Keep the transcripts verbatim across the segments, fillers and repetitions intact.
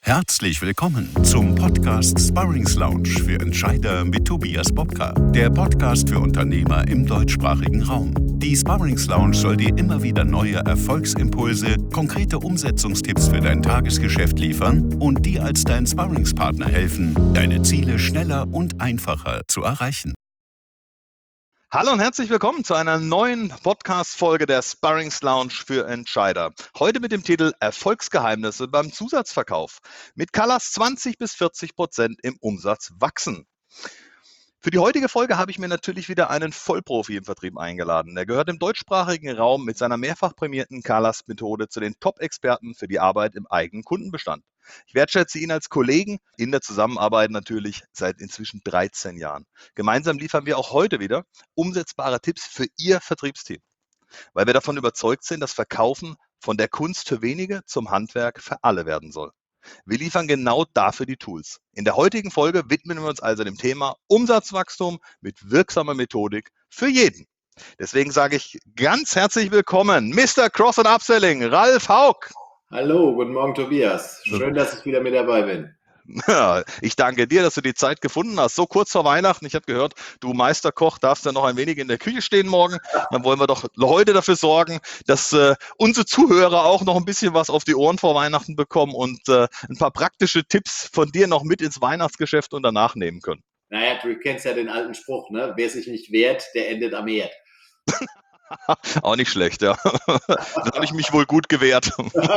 Herzlich willkommen zum Podcast Sparrings Lounge für Entscheider mit Tobias Bobka, der Podcast für Unternehmer im deutschsprachigen Raum. Die Sparrings Lounge soll dir immer wieder neue Erfolgsimpulse, konkrete Umsetzungstipps für dein Tagesgeschäft liefern und dir als dein Sparringspartner helfen, deine Ziele schneller und einfacher zu erreichen. Hallo und herzlich willkommen zu einer neuen Podcast-Folge der Sparrings Lounge für Entscheider. Heute mit dem Titel Erfolgsgeheimnisse beim Zusatzverkauf. Mit Colors zwanzig bis vierzig Prozent im Umsatz wachsen. Für die heutige Folge habe ich mir natürlich wieder einen Vollprofi im Vertrieb eingeladen. Er gehört im deutschsprachigen Raum mit seiner mehrfach prämierten Colors-Methode zu den Top-Experten für die Arbeit im eigenen Kundenbestand. Ich wertschätze ihn als Kollegen in der Zusammenarbeit natürlich seit inzwischen dreizehn Jahren. Gemeinsam liefern wir auch heute wieder umsetzbare Tipps für Ihr Vertriebsteam, weil wir davon überzeugt sind, dass Verkaufen von der Kunst für wenige zum Handwerk für alle werden soll. Wir liefern genau dafür die Tools. In der heutigen Folge widmen wir uns also dem Thema Umsatzwachstum mit wirksamer Methodik für jeden. Deswegen sage ich ganz herzlich willkommen, Mister Cross and Upselling, Ralf Haug. Hallo, guten Morgen Tobias. Schön, dass ich wieder mit dabei bin. Ja, ich danke dir, dass du die Zeit gefunden hast. So kurz vor Weihnachten. Ich habe gehört, du Meisterkoch darfst ja noch ein wenig in der Küche stehen morgen. Dann wollen wir doch heute dafür sorgen, dass äh, unsere Zuhörer auch noch ein bisschen was auf die Ohren vor Weihnachten bekommen und äh, ein paar praktische Tipps von dir noch mit ins Weihnachtsgeschäft und danach nehmen können. Naja, du kennst ja den alten Spruch, ne? Wer sich nicht wehrt, der endet am Herd. Auch nicht schlecht, ja. Da habe ich mich wohl gut gewehrt.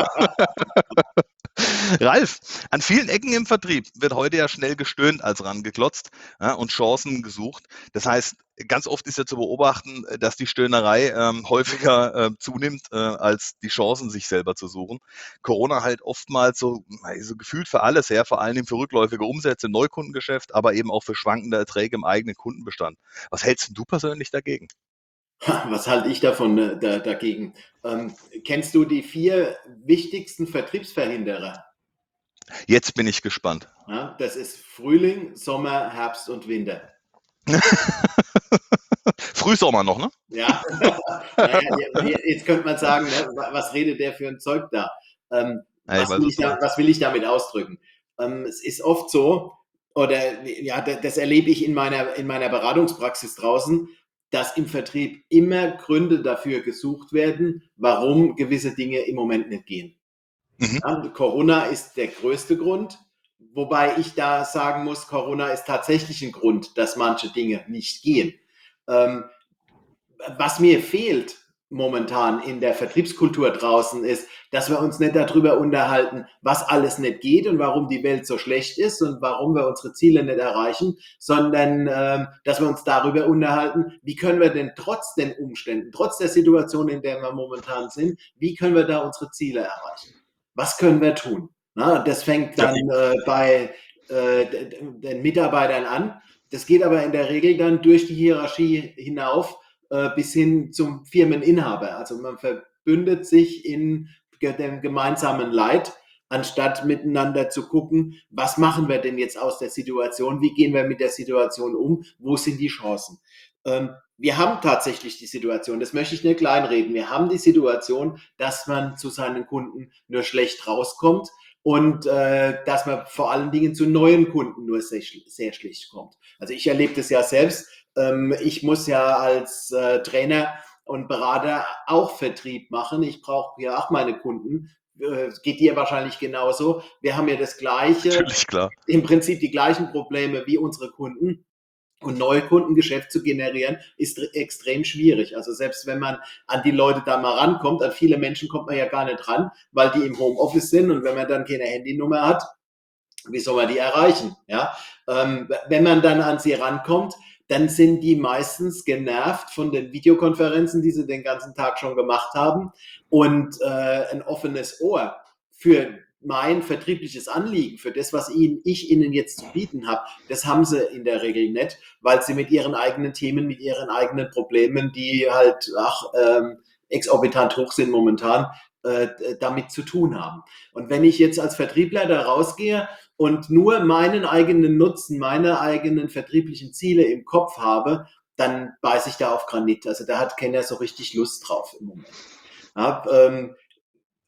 Ralf, an vielen Ecken im Vertrieb wird heute ja schnell gestöhnt als rangeklotzt, ja, und Chancen gesucht. Das heißt, ganz oft ist ja zu beobachten, dass die Stöhnerei ähm, häufiger äh, zunimmt, äh, als die Chancen sich selber zu suchen. Corona halt oftmals so, so gefühlt für alles her, vor allem für rückläufige Umsätze im Neukundengeschäft, aber eben auch für schwankende Erträge im eigenen Kundenbestand. Was hältst du persönlich dagegen? Was halte ich davon äh, da, dagegen? Ähm, kennst du die vier wichtigsten Vertriebsverhinderer? Jetzt bin ich gespannt. Ja, das ist Frühling, Sommer, Herbst und Winter. Frühsommer noch, ne? Ja, naja, jetzt könnte man sagen, ne, was redet der für ein Zeug da? Ähm, Ja, was, weiß, will was ich da, was will ich damit ausdrücken? Ähm, es ist oft so, oder ja, das erlebe ich in meiner, in meiner Beratungspraxis draußen, dass im Vertrieb immer Gründe dafür gesucht werden, warum gewisse Dinge im Moment nicht gehen. Mhm. Ja, Corona ist der größte Grund, wobei ich da sagen muss, Corona ist tatsächlich ein Grund, dass manche Dinge nicht gehen. Ähm, was mir fehlt momentan in der Vertriebskultur draußen ist, dass wir uns nicht darüber unterhalten, was alles nicht geht und warum die Welt so schlecht ist und warum wir unsere Ziele nicht erreichen, sondern ähm, dass wir uns darüber unterhalten, wie können wir denn trotz den Umständen, trotz der Situation, in der wir momentan sind, wie können wir da unsere Ziele erreichen? Was können wir tun? Na, das fängt dann äh, bei äh, den Mitarbeitern an. Das geht aber in der Regel dann durch die Hierarchie hinauf bis hin zum Firmeninhaber. Also man verbündet sich in dem gemeinsamen Leid, anstatt miteinander zu gucken, was machen wir denn jetzt aus der Situation, wie gehen wir mit der Situation um, wo sind die Chancen. Ähm, wir haben tatsächlich die Situation, das möchte ich nicht kleinreden, wir haben die Situation, dass man zu seinen Kunden nur schlecht rauskommt und äh, dass man vor allen Dingen zu neuen Kunden nur sehr, sehr schlecht kommt. Also ich erlebe das ja selbst. Ähm, ich muss ja als äh, Trainer und Berater auch Vertrieb machen. Ich brauche ja auch meine Kunden. Äh, geht dir wahrscheinlich genauso. Wir haben ja das Gleiche, Natürlich, klar. im Prinzip die gleichen Probleme wie unsere Kunden. Und neue Kundengeschäft zu generieren, ist extrem schwierig. Also selbst wenn man an die Leute da mal rankommt, an viele Menschen kommt man ja gar nicht ran, weil die im Homeoffice sind und wenn man dann keine Handynummer hat, wie soll man die erreichen? Ja? Ähm, wenn man dann an sie rankommt, dann sind die meistens genervt von den Videokonferenzen, die sie den ganzen Tag schon gemacht haben und äh, ein offenes Ohr für mein vertriebliches Anliegen, für das, was ihnen, ich ihnen jetzt zu bieten habe, das haben sie in der Regel nicht, weil sie mit ihren eigenen Themen, mit ihren eigenen Problemen, die halt ach, ähm, exorbitant hoch sind momentan, äh, damit zu tun haben. Und wenn ich jetzt als Vertriebler da rausgehe und nur meinen eigenen Nutzen, meine eigenen vertrieblichen Ziele im Kopf habe, dann beiße ich da auf Granit. Also da hat keiner so richtig Lust drauf im Moment. Ja, ähm,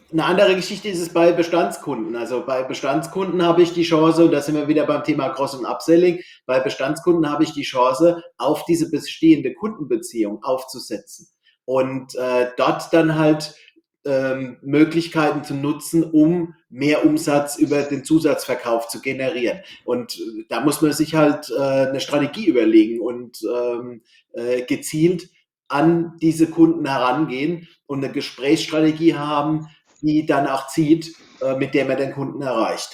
Eine andere Geschichte ist es bei Bestandskunden. Also bei Bestandskunden habe ich die Chance, und da sind wir wieder beim Thema Cross- und Upselling, bei Bestandskunden habe ich die Chance, auf diese bestehende Kundenbeziehung aufzusetzen und äh, dort dann halt ähm, Möglichkeiten zu nutzen, um mehr Umsatz über den Zusatzverkauf zu generieren. Und äh, da muss man sich halt äh, eine Strategie überlegen und ähm, äh, gezielt an diese Kunden herangehen und eine Gesprächsstrategie haben, die dann auch zieht, äh, mit der man den Kunden erreicht.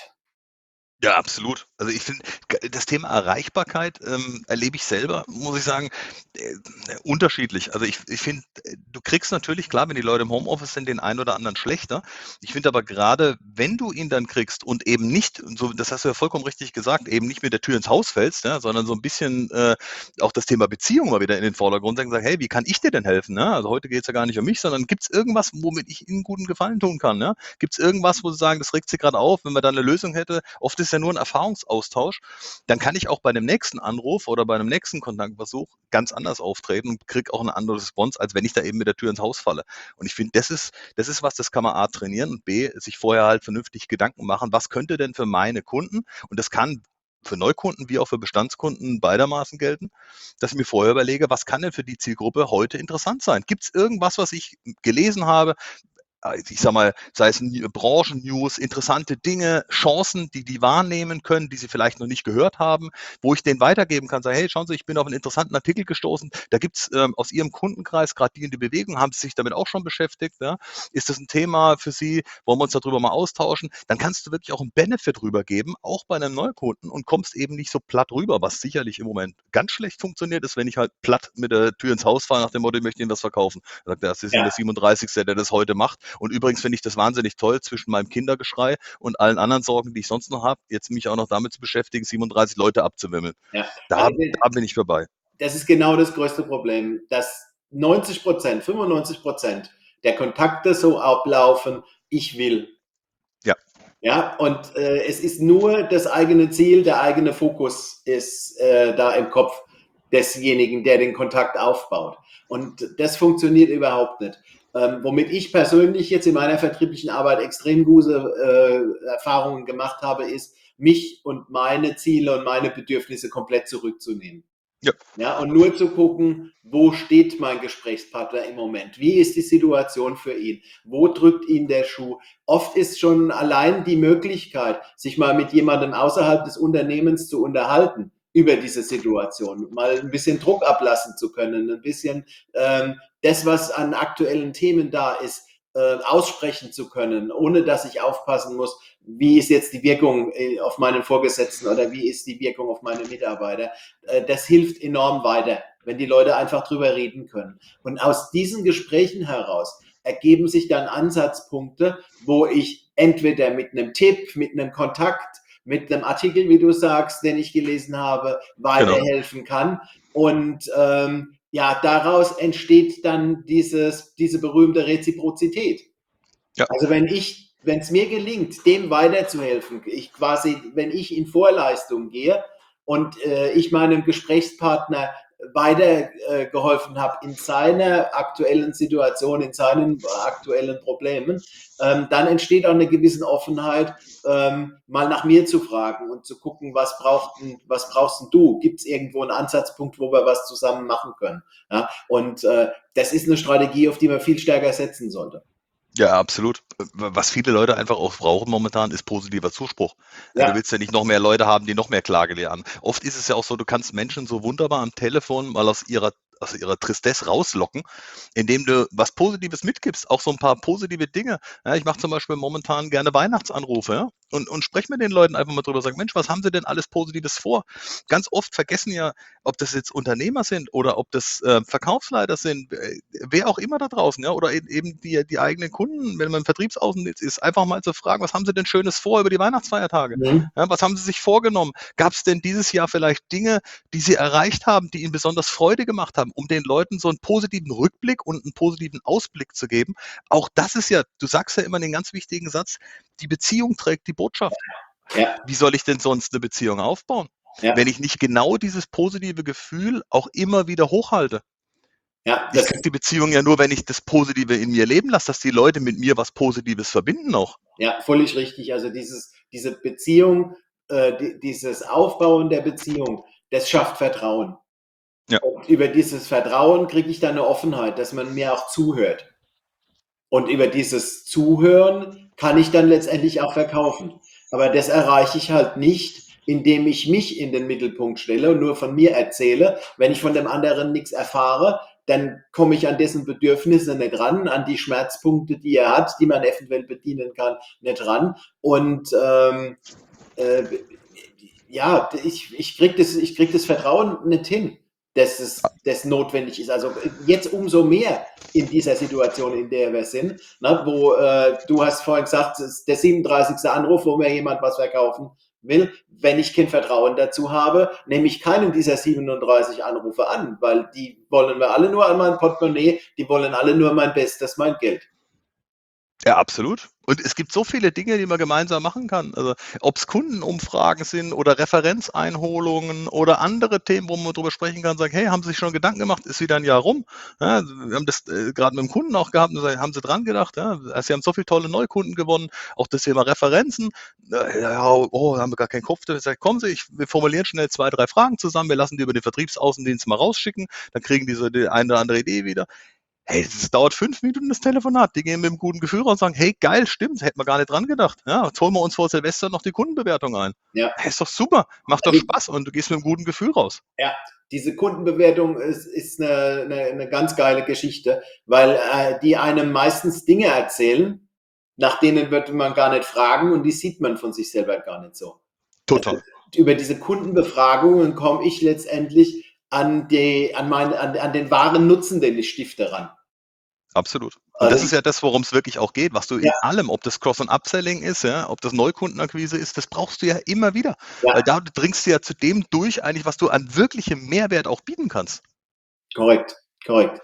Ja, absolut. Also ich finde, das Thema Erreichbarkeit ähm, erlebe ich selber, muss ich sagen, äh, unterschiedlich. Also ich, ich finde, du kriegst natürlich, klar, wenn die Leute im Homeoffice sind, den einen oder anderen schlechter. Ich finde aber gerade, wenn du ihn dann kriegst und eben nicht, so, das hast du ja vollkommen richtig gesagt, eben nicht mit der Tür ins Haus fällst, ja, sondern so ein bisschen äh, auch das Thema Beziehung mal wieder in den Vordergrund sagen, hey, wie kann ich dir denn helfen? Ne? Also heute geht es ja gar nicht um mich, sondern gibt es irgendwas, womit ich Ihnen guten Gefallen tun kann? Ne? Gibt es irgendwas, wo Sie sagen, das regt Sie gerade auf, wenn man da eine Lösung hätte? Oft ist ja nur ein Erfahrungsaustausch. Dann kann ich auch bei dem nächsten Anruf oder bei einem nächsten Kontaktversuch ganz anders auftreten und kriege auch eine andere Response, als wenn ich da eben mit der Tür ins Haus falle. Und ich finde, das ist, das ist was, das kann man A trainieren und B, sich vorher halt vernünftig Gedanken machen, was könnte denn für meine Kunden, und das kann für Neukunden wie auch für Bestandskunden beidermaßen gelten, dass ich mir vorher überlege, was kann denn für die Zielgruppe heute interessant sein? Gibt es irgendwas, was ich gelesen habe, ich sag mal, sei es Branchen-News, interessante Dinge, Chancen, die die wahrnehmen können, die sie vielleicht noch nicht gehört haben, wo ich denen weitergeben kann, sagen, hey, schauen Sie, ich bin auf einen interessanten Artikel gestoßen, da gibt es ähm, aus Ihrem Kundenkreis gerade die und die Bewegung, haben Sie sich damit auch schon beschäftigt? Ja? Ist das ein Thema für Sie? Wollen wir uns darüber mal austauschen? Dann kannst du wirklich auch einen Benefit rübergeben, auch bei einem Neukunden, und kommst eben nicht so platt rüber, was sicherlich im Moment ganz schlecht funktioniert, ist, wenn ich halt platt mit der Tür ins Haus fahre, nach dem Motto, ich möchte Ihnen was verkaufen. Da sagt er, das ist Ihnen Ja. der siebenunddreißigste, der das heute macht. Und übrigens finde ich das wahnsinnig toll, zwischen meinem Kindergeschrei und allen anderen Sorgen, die ich sonst noch habe, jetzt mich auch noch damit zu beschäftigen, siebenunddreißig Leute abzuwimmeln. Ja. Da, Also, da bin ich vorbei. das ist genau das größte Problem, dass neunzig Prozent, fünfundneunzig Prozent der Kontakte so ablaufen, ich will. Ja. Ja, und äh, es ist nur das eigene Ziel, der eigene Fokus ist äh, da im Kopf desjenigen, der den Kontakt aufbaut. Und das funktioniert überhaupt nicht. Ähm, womit ich persönlich jetzt in meiner vertrieblichen Arbeit extrem gute äh, Erfahrungen gemacht habe, ist, mich und meine Ziele und meine Bedürfnisse komplett zurückzunehmen. Ja. Ja, und nur zu gucken, wo steht mein Gesprächspartner im Moment? Wie ist die Situation für ihn? Wo drückt ihn der Schuh? Oft ist schon allein die Möglichkeit, sich mal mit jemandem außerhalb des Unternehmens zu unterhalten über diese Situation, mal ein bisschen Druck ablassen zu können, ein bisschen ähm, das, was an aktuellen Themen da ist, äh, aussprechen zu können, ohne dass ich aufpassen muss, wie ist jetzt die Wirkung auf meinen Vorgesetzten oder wie ist die Wirkung auf meine Mitarbeiter. Äh, das hilft enorm weiter, wenn die Leute einfach drüber reden können. Und aus diesen Gesprächen heraus ergeben sich dann Ansatzpunkte, wo ich entweder mit einem Tipp, mit einem Kontakt, mit einem Artikel, wie du sagst, den ich gelesen habe, weiterhelfen genau. kann. Und ähm, ja, daraus entsteht dann dieses, diese berühmte Reziprozität. Ja. Also wenn ich, wenn es mir gelingt, dem weiterzuhelfen, ich quasi, wenn ich in Vorleistung gehe und äh, ich meinem Gesprächspartner weitergeholfen äh, habe in seiner aktuellen Situation, in seinen aktuellen Problemen, ähm, dann entsteht auch eine gewisse Offenheit, ähm, mal nach mir zu fragen und zu gucken, was, braucht, was brauchst denn du? Gibt es irgendwo einen Ansatzpunkt, wo wir was zusammen machen können? Ja? Und äh, das ist eine Strategie, auf die man viel stärker setzen sollte. Ja, absolut. Was viele Leute einfach auch brauchen momentan, ist positiver Zuspruch. Ja. Du willst ja nicht noch mehr Leute haben, die noch mehr Klage lernen. Oft ist es ja auch so, du kannst Menschen so wunderbar am Telefon mal aus ihrer aus ihrer Tristesse rauslocken, indem du was Positives mitgibst, auch so ein paar positive Dinge. Ja, ich mache zum Beispiel momentan gerne Weihnachtsanrufe, ja, und, und spreche mit den Leuten einfach mal drüber, sage, Mensch, was haben sie denn alles Positives vor? Ganz oft vergessen ja, ob das jetzt Unternehmer sind oder ob das äh, Verkaufsleiter sind, äh, wer auch immer da draußen, ja, oder eben die, die eigenen Kunden, wenn man im Vertriebsaußendienst ist, einfach mal zu fragen, was haben sie denn Schönes vor über die Weihnachtsfeiertage? Mhm. Ja, was haben sie sich vorgenommen? Gab es denn dieses Jahr vielleicht Dinge, die sie erreicht haben, die ihnen besonders Freude gemacht haben, um den Leuten so einen positiven Rückblick und einen positiven Ausblick zu geben? Auch das ist ja, du sagst ja immer den ganz wichtigen Satz, die Beziehung trägt die Botschaft. Ja. Wie soll ich denn sonst eine Beziehung aufbauen, ja, wenn ich nicht genau dieses positive Gefühl auch immer wieder hochhalte? Ja, Ich das kriege die Beziehung ja nur, wenn ich das Positive in mir leben lasse, dass die Leute mit mir was Positives verbinden auch. Ja, völlig richtig. Also dieses, diese Beziehung, äh, die, dieses Aufbauen der Beziehung, das schafft Vertrauen. Ja. Und über dieses Vertrauen kriege ich dann eine Offenheit, dass man mir auch zuhört. Und über dieses Zuhören kann ich dann letztendlich auch verkaufen. Aber das erreiche ich halt nicht, indem ich mich in den Mittelpunkt stelle und nur von mir erzähle. Wenn ich von dem anderen nichts erfahre, dann komme ich an dessen Bedürfnisse nicht ran, an die Schmerzpunkte, die er hat, die man eventuell bedienen kann, nicht ran. Und ähm, äh, ja, ich, ich kriege das, ich krieg das Vertrauen nicht hin, dass es das notwendig ist. Also jetzt umso mehr in dieser Situation, in der wir sind, ne, wo äh, du hast vorhin gesagt, es ist der siebenunddreißigste Anruf, wo mir jemand was verkaufen will. Wenn ich kein Vertrauen dazu habe, nehme ich keinen dieser siebenunddreißig Anrufe an, weil die wollen wir alle nur an mein Portemonnaie, die wollen alle nur mein Bestes, mein Geld. Ja, absolut. Und es gibt so viele Dinge, die man gemeinsam machen kann. Also ob es Kundenumfragen sind oder Referenzeinholungen oder andere Themen, wo man drüber sprechen kann, sagen, hey, haben Sie sich schon Gedanken gemacht, ist wieder ein Jahr rum? Ja, wir haben das äh, gerade mit dem Kunden auch gehabt und sagen, haben Sie dran gedacht? Ja, Sie haben so viele tolle Neukunden gewonnen, auch das Thema Referenzen. Äh, Ja, oh, da haben wir gar keinen Kopf. Ich sage, kommen Sie, ich, wir formulieren schnell zwei, drei Fragen zusammen, wir lassen die über den Vertriebsaußendienst mal rausschicken, dann kriegen die so die eine oder andere Idee wieder. Hey, es dauert fünf Minuten das Telefonat. Die gehen mit einem guten Gefühl raus und sagen, hey, geil, stimmt, hätten wir gar nicht dran gedacht. Ja, jetzt holen wir uns vor Silvester noch die Kundenbewertung ein. Ja. Hey, ist doch super, macht doch Spaß und du gehst mit einem guten Gefühl raus. Ja, diese Kundenbewertung ist, ist eine, eine, eine ganz geile Geschichte, weil äh, die einem meistens Dinge erzählen, nach denen wird man gar nicht fragen und die sieht man von sich selber gar nicht so. Total. Über diese Kundenbefragungen komme ich letztendlich an, die, an, meine, an, an den wahren Nutzen, den ich stifte, ran. Absolut. Und Also das ist ja das, worum es wirklich auch geht, was du in Ja. allem, ob das Cross- und Upselling ist, ja, ob das Neukundenakquise ist, das brauchst du ja immer wieder. Ja. Weil da dringst du ja zu dem durch, eigentlich, was du an wirklichem Mehrwert auch bieten kannst. Korrekt, korrekt.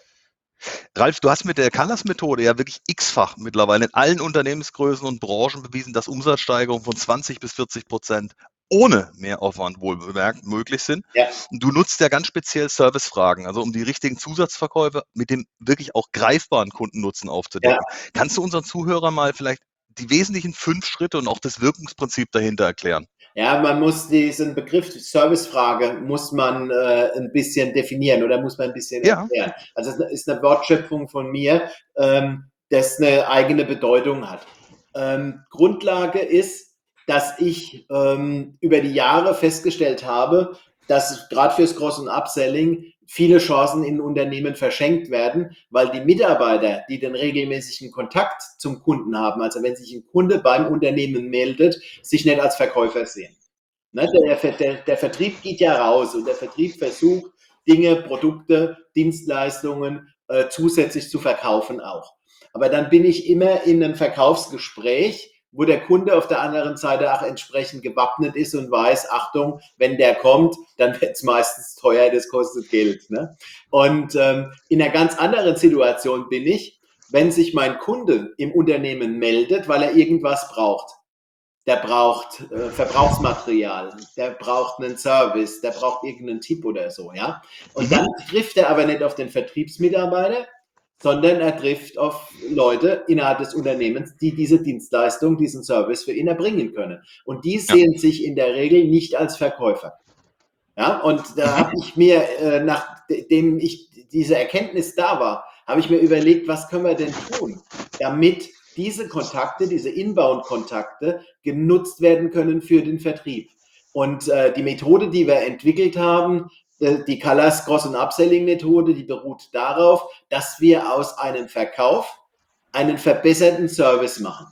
Ralf, du hast mit der Callas-Methode ja wirklich x-fach mittlerweile in allen Unternehmensgrößen und Branchen bewiesen, dass Umsatzsteigerungen von zwanzig bis vierzig Prozent ohne Mehraufwand wohlbemerkt möglich sind. Ja. Und du nutzt ja ganz speziell Servicefragen, also um die richtigen Zusatzverkäufe mit dem wirklich auch greifbaren Kundennutzen aufzudecken. Ja. Kannst du unseren Zuhörern mal vielleicht die wesentlichen fünf Schritte und auch das Wirkungsprinzip dahinter erklären? Ja, man muss diesen Begriff Servicefrage muss man äh, ein bisschen definieren oder muss man ein bisschen Ja. erklären. Also es ist eine Wortschöpfung von mir, ähm, das eine eigene Bedeutung hat. Ähm, Grundlage ist, dass ich ähm, über die Jahre festgestellt habe, dass gerade fürs Cross- und Upselling viele Chancen in Unternehmen verschenkt werden, weil die Mitarbeiter, die den regelmäßigen Kontakt zum Kunden haben, also wenn sich ein Kunde beim Unternehmen meldet, sich nicht als Verkäufer sehen. Ne, der, der, der Vertrieb geht ja raus und der Vertrieb versucht, Dinge, Produkte, Dienstleistungen äh, zusätzlich zu verkaufen auch. Aber dann bin ich immer in einem Verkaufsgespräch, wo der Kunde auf der anderen Seite auch entsprechend gewappnet ist und weiß, Achtung, wenn der kommt, dann wird es meistens teuer, das kostet Geld. Ne? Und ähm, in einer ganz anderen Situation bin ich, wenn sich mein Kunde im Unternehmen meldet, weil er irgendwas braucht. Der braucht äh, Verbrauchsmaterial, der braucht einen Service, der braucht irgendeinen Tipp oder so, ja. Und Mhm. dann trifft er aber nicht auf den Vertriebsmitarbeiter, sondern er trifft auf Leute innerhalb des Unternehmens, die diese Dienstleistung, diesen Service für ihn erbringen können. Und die sehen sich in der Regel nicht als Verkäufer. Ja, und da Mhm. habe ich mir, äh, nachdem ich diese Erkenntnis da war, habe ich mir überlegt, was können wir denn tun, damit diese Kontakte, diese Inbound-Kontakte genutzt werden können für den Vertrieb. Und äh, die Methode, die wir entwickelt haben, äh, die Callas Cross- und Upselling-Methode, die beruht darauf, dass wir aus einem Verkauf einen verbesserten Service machen.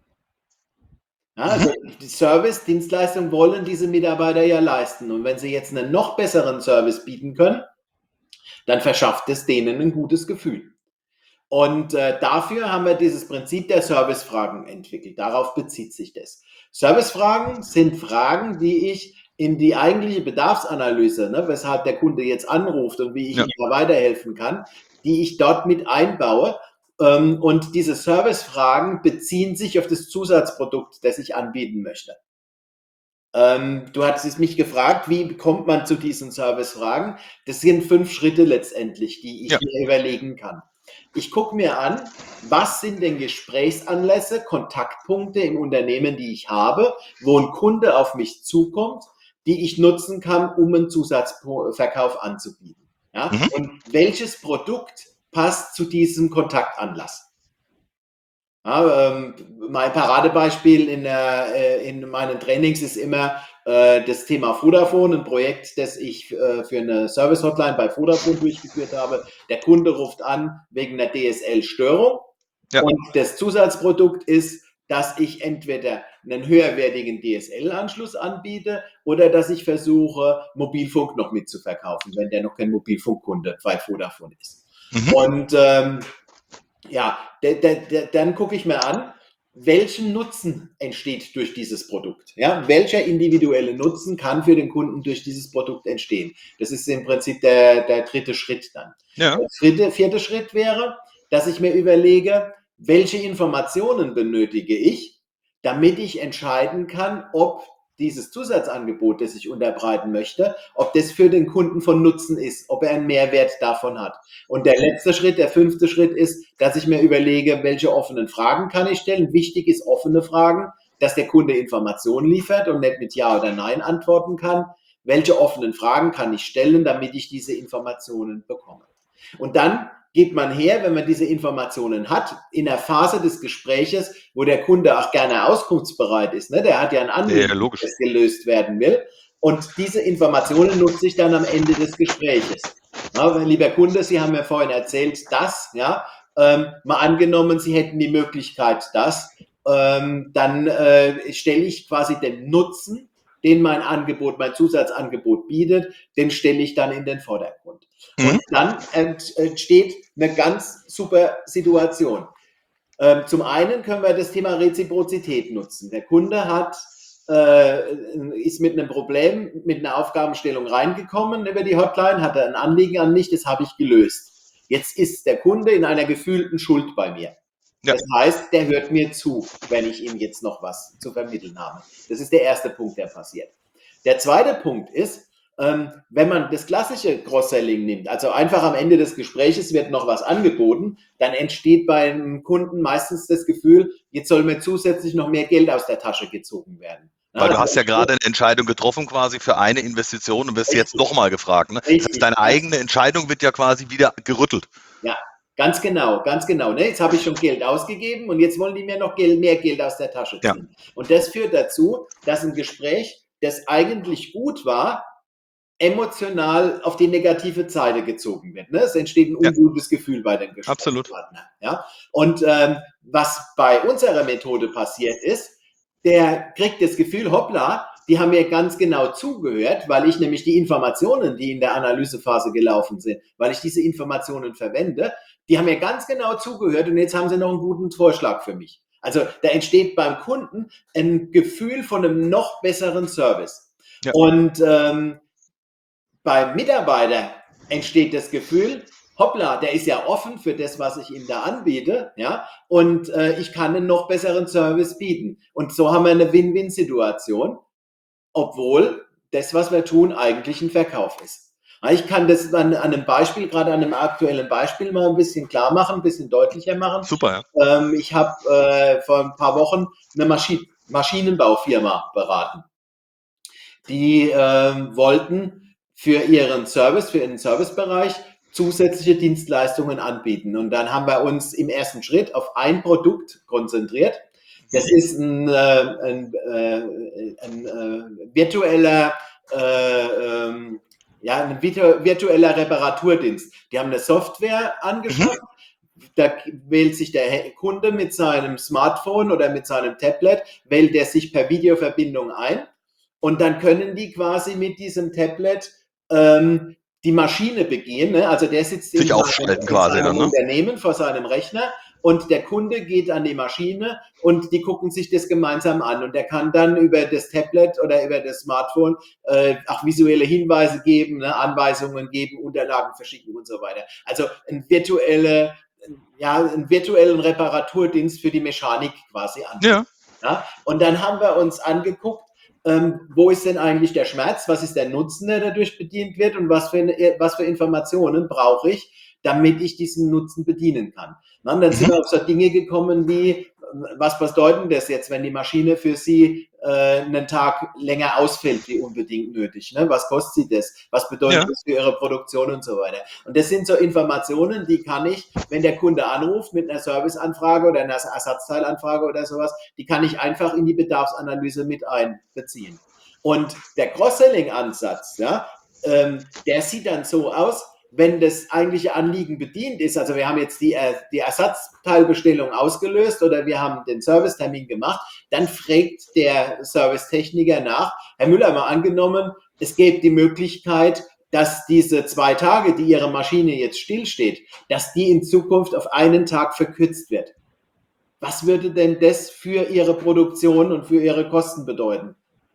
Ja, also die Service, Dienstleistung wollen diese Mitarbeiter ja leisten. Und wenn sie jetzt einen noch besseren Service bieten können, dann verschafft es denen ein gutes Gefühl. Und äh, dafür haben wir dieses Prinzip der Servicefragen entwickelt. Darauf bezieht sich das. Servicefragen sind Fragen, die ich in die eigentliche Bedarfsanalyse, ne, weshalb der Kunde jetzt anruft und wie ich Ja. ihm da weiterhelfen kann, die ich dort mit einbaue. Ähm, und diese Servicefragen beziehen sich auf das Zusatzprodukt, das ich anbieten möchte. Ähm, du hattest mich gefragt, wie kommt man zu diesen Servicefragen? Das sind fünf Schritte letztendlich, die ich Ja. mir überlegen kann. Ich gucke mir an, was sind denn Gesprächsanlässe, Kontaktpunkte im Unternehmen, die ich habe, wo ein Kunde auf mich zukommt, die ich nutzen kann, um einen Zusatzverkauf anzubieten. Ja? Mhm. Und welches Produkt passt zu diesem Kontaktanlass? Ja, ähm, mein Paradebeispiel in, der, äh, in meinen Trainings ist immer äh, das Thema Vodafone, ein Projekt, das ich äh, für eine Service-Hotline bei Vodafone durchgeführt habe. Der Kunde ruft an wegen einer D S L-Störung Ja. und das Zusatzprodukt ist, dass ich entweder einen höherwertigen D S L-Anschluss anbiete oder dass ich versuche, Mobilfunk noch mitzuverkaufen, wenn der noch kein Mobilfunkkunde bei Vodafone ist. Mhm. Und ähm, ja, der, der, der, dann gucke ich mir an, welchen Nutzen entsteht durch dieses Produkt. Ja? Welcher individuelle Nutzen kann für den Kunden durch dieses Produkt entstehen? Das ist im Prinzip der, der dritte Schritt dann. Ja. Der dritte, vierte Schritt wäre, dass ich mir überlege, welche Informationen benötige ich, damit ich entscheiden kann, ob dieses Zusatzangebot, das ich unterbreiten möchte, ob das für den Kunden von Nutzen ist, ob er einen Mehrwert davon hat. Und der letzte Schritt, der fünfte Schritt ist, dass ich mir überlege, welche offenen Fragen kann ich stellen. Wichtig ist offene Fragen, dass der Kunde Informationen liefert und nicht mit Ja oder Nein antworten kann. Welche offenen Fragen kann ich stellen, damit ich diese Informationen bekomme? Und dann geht man her, wenn man diese Informationen hat, in der Phase des Gespräches, wo der Kunde auch gerne auskunftsbereit ist. Ne? Der hat ja ein Anliegen, Ja, logisch. das gelöst werden will. Und diese Informationen nutze ich dann am Ende des Gespräches. Ja, lieber Kunde, Sie haben mir vorhin erzählt, das, ja, ähm, mal angenommen, Sie hätten die Möglichkeit, das, ähm, dann äh, stelle ich quasi den Nutzen, den mein Angebot, mein Zusatzangebot bietet, den stelle ich dann in den Vordergrund. Mhm. Und dann entsteht eine ganz super Situation. Ähm, zum einen können wir das Thema Reziprozität nutzen. Der Kunde hat, äh, ist mit einem Problem, mit einer Aufgabenstellung reingekommen über die Hotline, hat ein Anliegen an mich, das habe ich gelöst. Jetzt ist der Kunde in einer gefühlten Schuld bei mir. Ja. Das heißt, der hört mir zu, wenn ich ihm jetzt noch was zu vermitteln habe. Das ist der erste Punkt, der passiert. Der zweite Punkt ist, ähm, wenn man das klassische Cross-Selling nimmt, also einfach am Ende des Gespräches wird noch was angeboten, dann entsteht beim Kunden meistens das Gefühl, jetzt soll mir zusätzlich noch mehr Geld aus der Tasche gezogen werden. Weil du hast ja gerade eine Entscheidung getroffen quasi für eine Investition und wirst jetzt nochmal gefragt. Ne? Das heißt, deine eigene Entscheidung wird ja quasi wieder gerüttelt. Ja, ganz genau, ganz genau. Ne? Jetzt habe ich schon Geld ausgegeben und jetzt wollen die mir noch Geld, mehr Geld aus der Tasche ziehen. Ja. Und das führt dazu, dass ein Gespräch, das eigentlich gut war, emotional auf die negative Seite gezogen wird. Ne? Es entsteht ein ungutes ja. Gefühl bei den Gesprächspartnern. Ja? Und ähm, was bei unserer Methode passiert ist, der kriegt das Gefühl, hoppla, die haben mir ganz genau zugehört, weil ich nämlich die Informationen, die in der Analysephase gelaufen sind, weil ich diese Informationen verwende, die haben mir ganz genau zugehört und jetzt haben sie noch einen guten Vorschlag für mich. Also da entsteht beim Kunden ein Gefühl von einem noch besseren Service. Ja. Und ähm, beim Mitarbeiter entsteht das Gefühl, hoppla, der ist ja offen für das, was ich ihm da anbiete, ja, und äh, ich kann einen noch besseren Service bieten. Und so haben wir eine Win-Win-Situation, obwohl das, was wir tun, eigentlich ein Verkauf ist. Ich kann das an, an einem Beispiel, gerade an einem aktuellen Beispiel mal ein bisschen klar machen, ein bisschen deutlicher machen. Super, ja. Ähm, ich habe äh, vor ein paar Wochen eine Maschi- Maschinenbaufirma beraten. Die äh, wollten für ihren Service, für ihren Servicebereich zusätzliche Dienstleistungen anbieten. Und dann haben wir uns im ersten Schritt auf ein Produkt konzentriert. Das ist ein, äh, ein, äh, ein äh, virtueller, äh, ähm, ja, ein virtu- virtueller Reparaturdienst. Die haben eine Software angeschafft. Mhm. Da wählt sich der Kunde mit seinem Smartphone oder mit seinem Tablet, wählt er sich per Videoverbindung ein. Und dann können die quasi mit diesem Tablet ähm, die Maschine begehen. Ne? Also der sitzt sich in, aufschalten in quasi seinem dann, ne? Unternehmen vor seinem Rechner und der Kunde geht an die Maschine und die gucken sich das gemeinsam an. Und der kann dann über das Tablet oder über das Smartphone äh, auch visuelle Hinweise geben, ne? Anweisungen geben, Unterlagen verschicken und so weiter. Also ein virtuelle, ja, einen virtuellen Reparaturdienst für die Mechanik quasi an. Ja. Ja? Und dann haben wir uns angeguckt, ähm, wo ist denn eigentlich der Schmerz, was ist der Nutzen, der dadurch bedient wird und was für, was für Informationen brauche ich, damit ich diesen Nutzen bedienen kann. Na, und dann mhm. sind wir auf so Dinge gekommen wie, was bedeutet das jetzt, wenn die Maschine für Sie äh, einen Tag länger ausfällt, wie unbedingt nötig? Ne? Was kostet sie das? Was bedeutet ja. das für Ihre Produktion und so weiter? Und das sind so Informationen, die kann ich, wenn der Kunde anruft mit einer Serviceanfrage oder einer Ersatzteilanfrage oder sowas, die kann ich einfach in die Bedarfsanalyse mit einbeziehen. Und der Cross-Selling-Ansatz, ja, ähm, der sieht dann so aus, wenn das eigentliche Anliegen bedient ist, also wir haben jetzt die, die Ersatzteilbestellung ausgelöst oder wir haben den Servicetermin gemacht, dann fragt der Servicetechniker nach, Herr Müller, mal angenommen, es gäbe die Möglichkeit, dass diese zwei Tage, die Ihre Maschine jetzt stillsteht, dass die in Zukunft auf einen Tag verkürzt wird. Was würde denn das für Ihre Produktion und für Ihre Kosten bedeuten?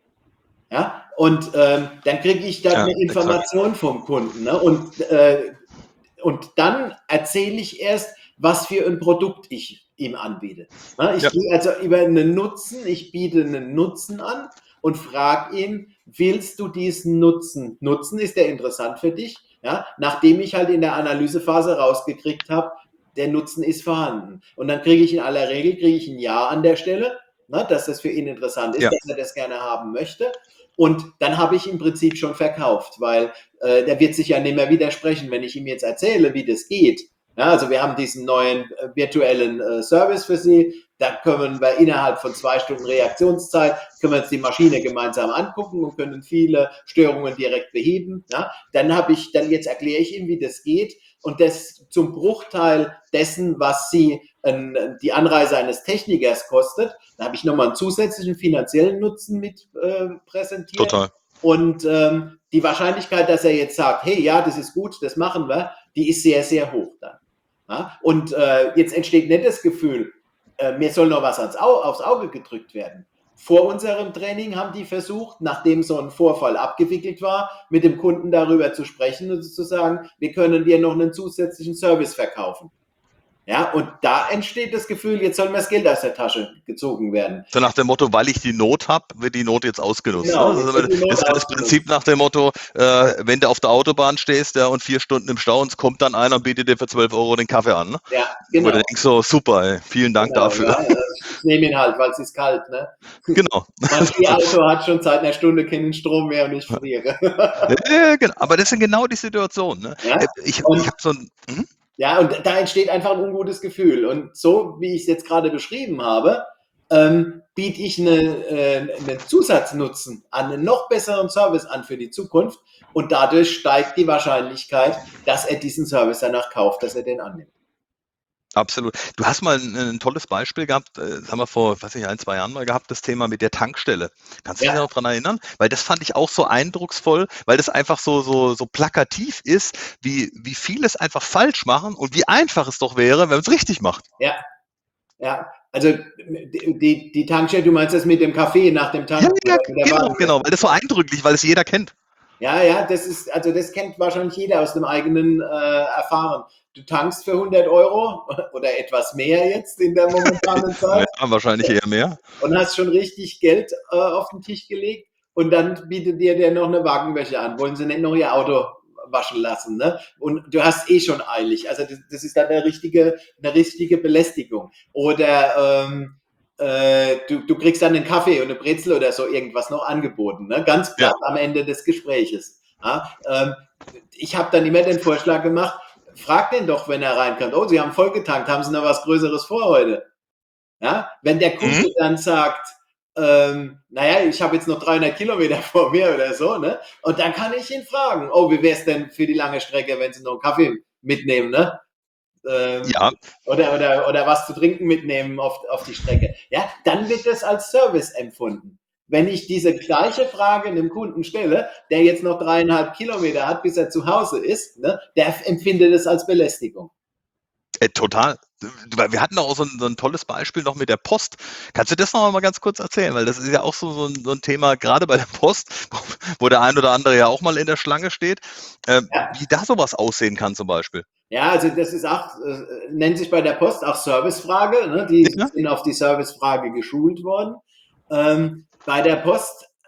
Ja, und ähm, dann kriege ich dann ja, eine Information exakt. vom Kunden. Ne? Und, äh, und dann erzähle ich erst, was für ein Produkt ich ihm anbiete. Ne? Ich ja. gehe also über einen Nutzen, ich biete einen Nutzen an und frage ihn, willst du diesen Nutzen nutzen? Ist der interessant für dich? Ja? Nachdem ich halt in der Analysephase rausgekriegt habe, der Nutzen ist vorhanden. Und dann kriege ich in aller Regel kriege ich ein Ja an der Stelle, ne? Dass das für ihn interessant ist, ja. dass er das gerne haben möchte. Und dann habe ich im Prinzip schon verkauft, weil äh, der wird sich ja nicht mehr widersprechen, wenn ich ihm jetzt erzähle, wie das geht. Ja, also wir haben diesen neuen äh, virtuellen äh, Service für Sie. Da können wir innerhalb von zwei Stunden Reaktionszeit, können wir uns die Maschine gemeinsam angucken und können viele Störungen direkt beheben. Ja, dann habe ich, dann jetzt erkläre ich ihm, wie das geht. Und das zum Bruchteil dessen, was Sie äh, die Anreise eines Technikers kostet. Da habe ich nochmal einen zusätzlichen finanziellen Nutzen mit äh, präsentiert. Total. Und ähm, die Wahrscheinlichkeit, dass er jetzt sagt, hey, ja, das ist gut, das machen wir, die ist sehr, sehr hoch dann. Ja? Und äh, jetzt entsteht nicht das Gefühl, äh, mir soll noch was ans Au- aufs Auge gedrückt werden. Vor unserem Training haben die versucht, nachdem so ein Vorfall abgewickelt war, mit dem Kunden darüber zu sprechen und zu sagen, wir können dir noch einen zusätzlichen Service verkaufen. Ja, und da entsteht das Gefühl, jetzt soll mir das Geld aus der Tasche gezogen werden. So nach dem Motto, weil ich die Not habe, wird die Not jetzt ausgenutzt. Genau, ne? jetzt Also, wird die Not das ist das ausgenutzt. Prinzip nach dem Motto, äh, wenn du auf der Autobahn stehst ja, und vier Stunden im Stau und es kommt dann einer und bietet dir für zwölf Euro den Kaffee an. Ne? Ja, genau. Wo du denkst so, super, ey, vielen Dank Genau, dafür. ja, ich nehme ihn halt, weil es ist kalt. Ne? Genau. Mein E-Auto hat schon seit einer Stunde keinen Strom mehr und ich friere. Ja, genau. Aber das sind genau die Situationen. Ne? Ja? Ich, Und- ich habe so ein... Mhm. Ja, und da entsteht einfach ein ungutes Gefühl. Und so, wie ich es jetzt gerade beschrieben habe, ähm, biete ich eine, äh, einen Zusatznutzen an, einen noch besseren Service an für die Zukunft. Und dadurch steigt die Wahrscheinlichkeit, dass er diesen Service danach kauft, dass er den annimmt. Absolut. Du hast mal ein, ein tolles Beispiel gehabt, äh, das haben wir vor, weiß nicht, ein, zwei Jahren mal gehabt, das Thema mit der Tankstelle. Kannst du Ja. dich noch daran erinnern? Weil das fand ich auch so eindrucksvoll, weil das einfach so, so, so plakativ ist, wie, wie viele es einfach falsch machen und wie einfach es doch wäre, wenn man es richtig macht. Ja, ja. Also die, die, die Tankstelle, du meinst das mit dem Kaffee nach dem Tank? Ja, ja, mit der genau, Waage. genau, weil das so eindrücklich, weil es jeder kennt. Ja, ja, das ist, also das kennt wahrscheinlich jeder aus dem eigenen äh, Erfahren. Du tankst für hundert Euro oder etwas mehr jetzt in der momentanen Zeit Ja, wahrscheinlich eher mehr. und hast schon richtig Geld äh, auf den Tisch gelegt und dann bietet dir der noch eine Wagenwäsche an. Wollen sie nicht noch ihr Auto waschen lassen, ne? Und du hast eh schon eilig. Also das, das ist dann eine richtige, eine richtige Belästigung. Oder ähm, äh, du, du kriegst dann einen Kaffee und eine Brezel oder so irgendwas noch angeboten, ne? Ganz platt Ja. am Ende des Gespräches. Ja? Ähm, ich habe dann immer den Vorschlag gemacht, frag den doch, wenn er reinkommt, oh, Sie haben voll getankt, haben Sie noch was Größeres vor heute? Ja? Wenn der Kunde Mhm. dann sagt, ähm, naja, ich habe jetzt noch dreihundert Kilometer vor mir oder so, ne? Und dann kann ich ihn fragen, oh, wie wäre es denn für die lange Strecke, wenn Sie noch einen Kaffee mitnehmen, ne? Ähm, Ja, oder, oder, oder was zu trinken mitnehmen auf, auf die Strecke. Ja, dann wird das als Service empfunden. Wenn ich diese gleiche Frage einem Kunden stelle, der jetzt noch dreieinhalb Kilometer hat, bis er zu Hause ist, ne, der empfindet es als Belästigung. äh, total. Wir hatten auch so ein, so ein tolles Beispiel noch mit der Post. Kannst du das noch mal ganz kurz erzählen? Weil das ist ja auch so, so, ein, so ein Thema, gerade bei der Post, wo, wo der ein oder andere ja auch mal in der Schlange steht, äh, Ja. wie da sowas aussehen kann zum Beispiel. Ja, also das ist auch, äh, nennt sich bei der Post auch Servicefrage, ne? Die Ja. sind auf die Servicefrage geschult worden. Ähm, bei der Post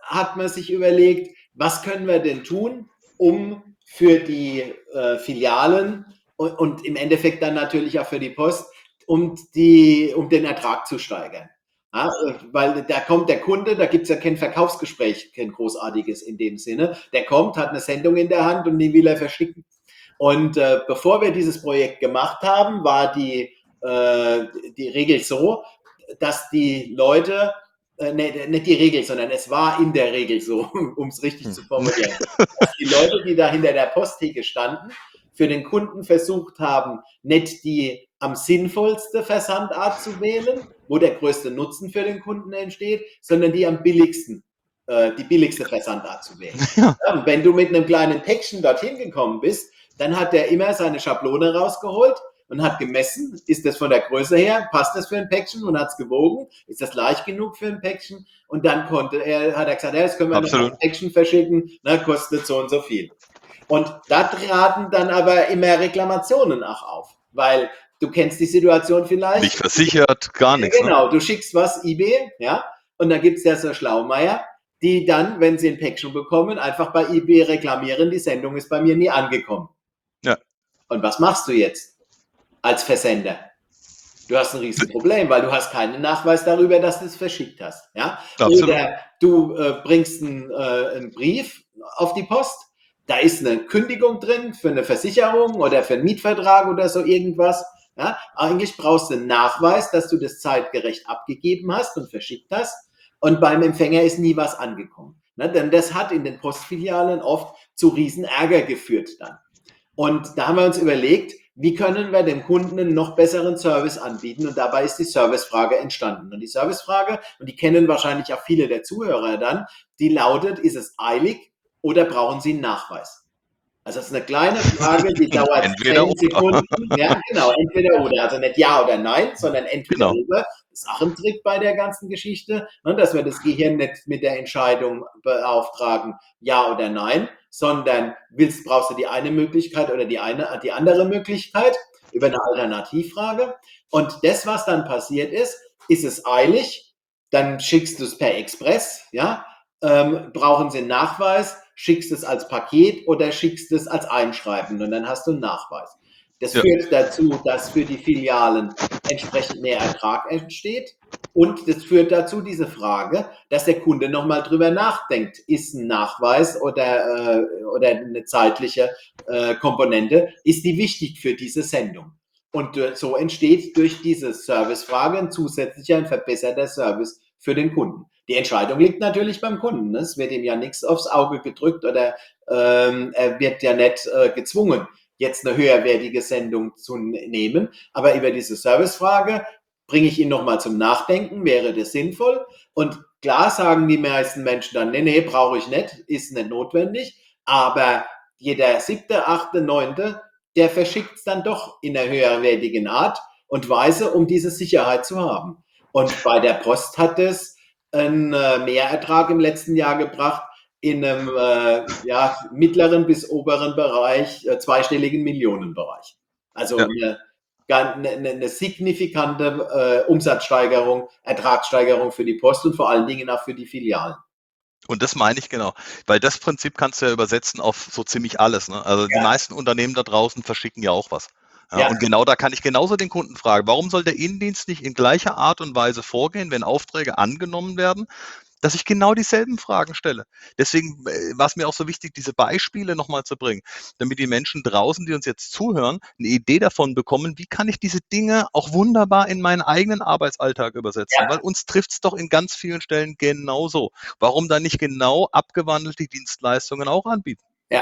hat man sich überlegt, was können wir denn tun, um für die äh, Filialen und, und im Endeffekt dann natürlich auch für die Post, um, die, um den Ertrag zu steigern. Ja, weil da kommt der Kunde, da gibt es ja kein Verkaufsgespräch, kein großartiges in dem Sinne. Der kommt, hat eine Sendung in der Hand und die will er verschicken. Und äh, bevor wir dieses Projekt gemacht haben, war die, äh, die Regel so, dass die Leute, äh, nicht, nicht die Regel, sondern es war in der Regel so, um es richtig zu formulieren, dass die Leute, die da hinter der Posttheke standen, für den Kunden versucht haben, nicht die am sinnvollste Versandart zu wählen, wo der größte Nutzen für den Kunden entsteht, sondern die am billigsten, äh, die billigste Versandart zu wählen. Ja. Ja, und wenn du mit einem kleinen Päckchen dorthin gekommen bist, dann hat der immer seine Schablone rausgeholt und hat gemessen, ist das von der Größe her, passt das für ein Päckchen und hat es gewogen, ist das leicht genug für ein Päckchen und dann konnte er, hat er gesagt, ja, jetzt können wir Absolut. noch ein Päckchen verschicken, na, kostet so und so viel. Und da traten dann aber immer Reklamationen auch auf, weil du kennst die Situation vielleicht. Nicht versichert, gar nichts. Genau, ne? Du schickst was, eBay, ja, und dann gibt es ja so Schlaumeier, die dann, wenn sie ein Päckchen bekommen, einfach bei eBay reklamieren, die Sendung ist bei mir nie angekommen. Ja. Und was machst du jetzt als Versender? Du hast ein Riesenproblem, weil du hast keinen Nachweis darüber, dass du es verschickt hast. Ja? Oder du äh, bringst einen, äh, einen Brief auf die Post, da ist eine Kündigung drin für eine Versicherung oder für einen Mietvertrag oder so irgendwas. Ja? Eigentlich brauchst du einen Nachweis, dass du das zeitgerecht abgegeben hast und verschickt hast. Und beim Empfänger ist nie was angekommen. Ne? Denn das hat in den Postfilialen oft zu Riesenärger geführt dann. Und da haben wir uns überlegt, wie können wir dem Kunden einen noch besseren Service anbieten? Und dabei ist die Servicefrage entstanden. Und die Servicefrage, und die kennen wahrscheinlich auch viele der Zuhörer dann, die lautet, ist es eilig oder brauchen Sie einen Nachweis? Also das ist eine kleine Frage, die dauert zehn Sekunden. Ja, genau, entweder oder. Also nicht ja oder nein, sondern entweder genau. oder. Das ist auch ein Trick bei der ganzen Geschichte, dass wir das Gehirn nicht mit der Entscheidung beauftragen, ja oder nein, sondern willst, brauchst du die eine Möglichkeit oder die, eine, die andere Möglichkeit über eine Alternativfrage. Und das, was dann passiert ist, ist es eilig, dann schickst du es per Express, ja, ähm, brauchen Sie einen Nachweis, schickst es als Paket oder schickst es als Einschreiben und dann hast du einen Nachweis. Das ja. führt dazu, dass für die Filialen entsprechend mehr Ertrag entsteht und das führt dazu, diese Frage, dass der Kunde nochmal drüber nachdenkt, ist ein Nachweis oder, äh, oder eine zeitliche äh, Komponente, ist die wichtig für diese Sendung? Und äh, so entsteht durch diese Servicefrage ein zusätzlicher, ein verbesserter Service für den Kunden. Die Entscheidung liegt natürlich beim Kunden. Ne? Es wird ihm ja nichts aufs Auge gedrückt oder ähm, er wird ja nicht äh, gezwungen, jetzt eine höherwertige Sendung zu nehmen. Aber über diese Servicefrage bringe ich ihn nochmal zum Nachdenken. Wäre das sinnvoll? Und klar sagen die meisten Menschen dann, nee, nee, brauche ich nicht, ist nicht notwendig. Aber jeder siebte, achte, neunte, der verschickt es dann doch in einer höherwertigen Art und Weise, um diese Sicherheit zu haben. Und bei der Post hat es einen äh, Mehrertrag im letzten Jahr gebracht in einem äh, ja, mittleren bis oberen Bereich, äh, zweistelligen Millionenbereich. Also ja. eine, eine, eine signifikante äh, Umsatzsteigerung, Ertragssteigerung für die Post und vor allen Dingen auch für die Filialen. Und das meine ich genau, weil das Prinzip kannst du ja übersetzen auf so ziemlich alles. Ne? Also ja. die meisten Unternehmen da draußen verschicken ja auch was. Ja, ja. Und genau da kann ich genauso den Kunden fragen, warum soll der Innendienst nicht in gleicher Art und Weise vorgehen, wenn Aufträge angenommen werden, dass ich genau dieselben Fragen stelle. Deswegen war es mir auch so wichtig, diese Beispiele nochmal zu bringen, damit die Menschen draußen, die uns jetzt zuhören, eine Idee davon bekommen, wie kann ich diese Dinge auch wunderbar in meinen eigenen Arbeitsalltag übersetzen, ja. weil uns trifft es doch in ganz vielen Stellen genauso. Warum dann nicht genau abgewandelte Dienstleistungen auch anbieten? Ja.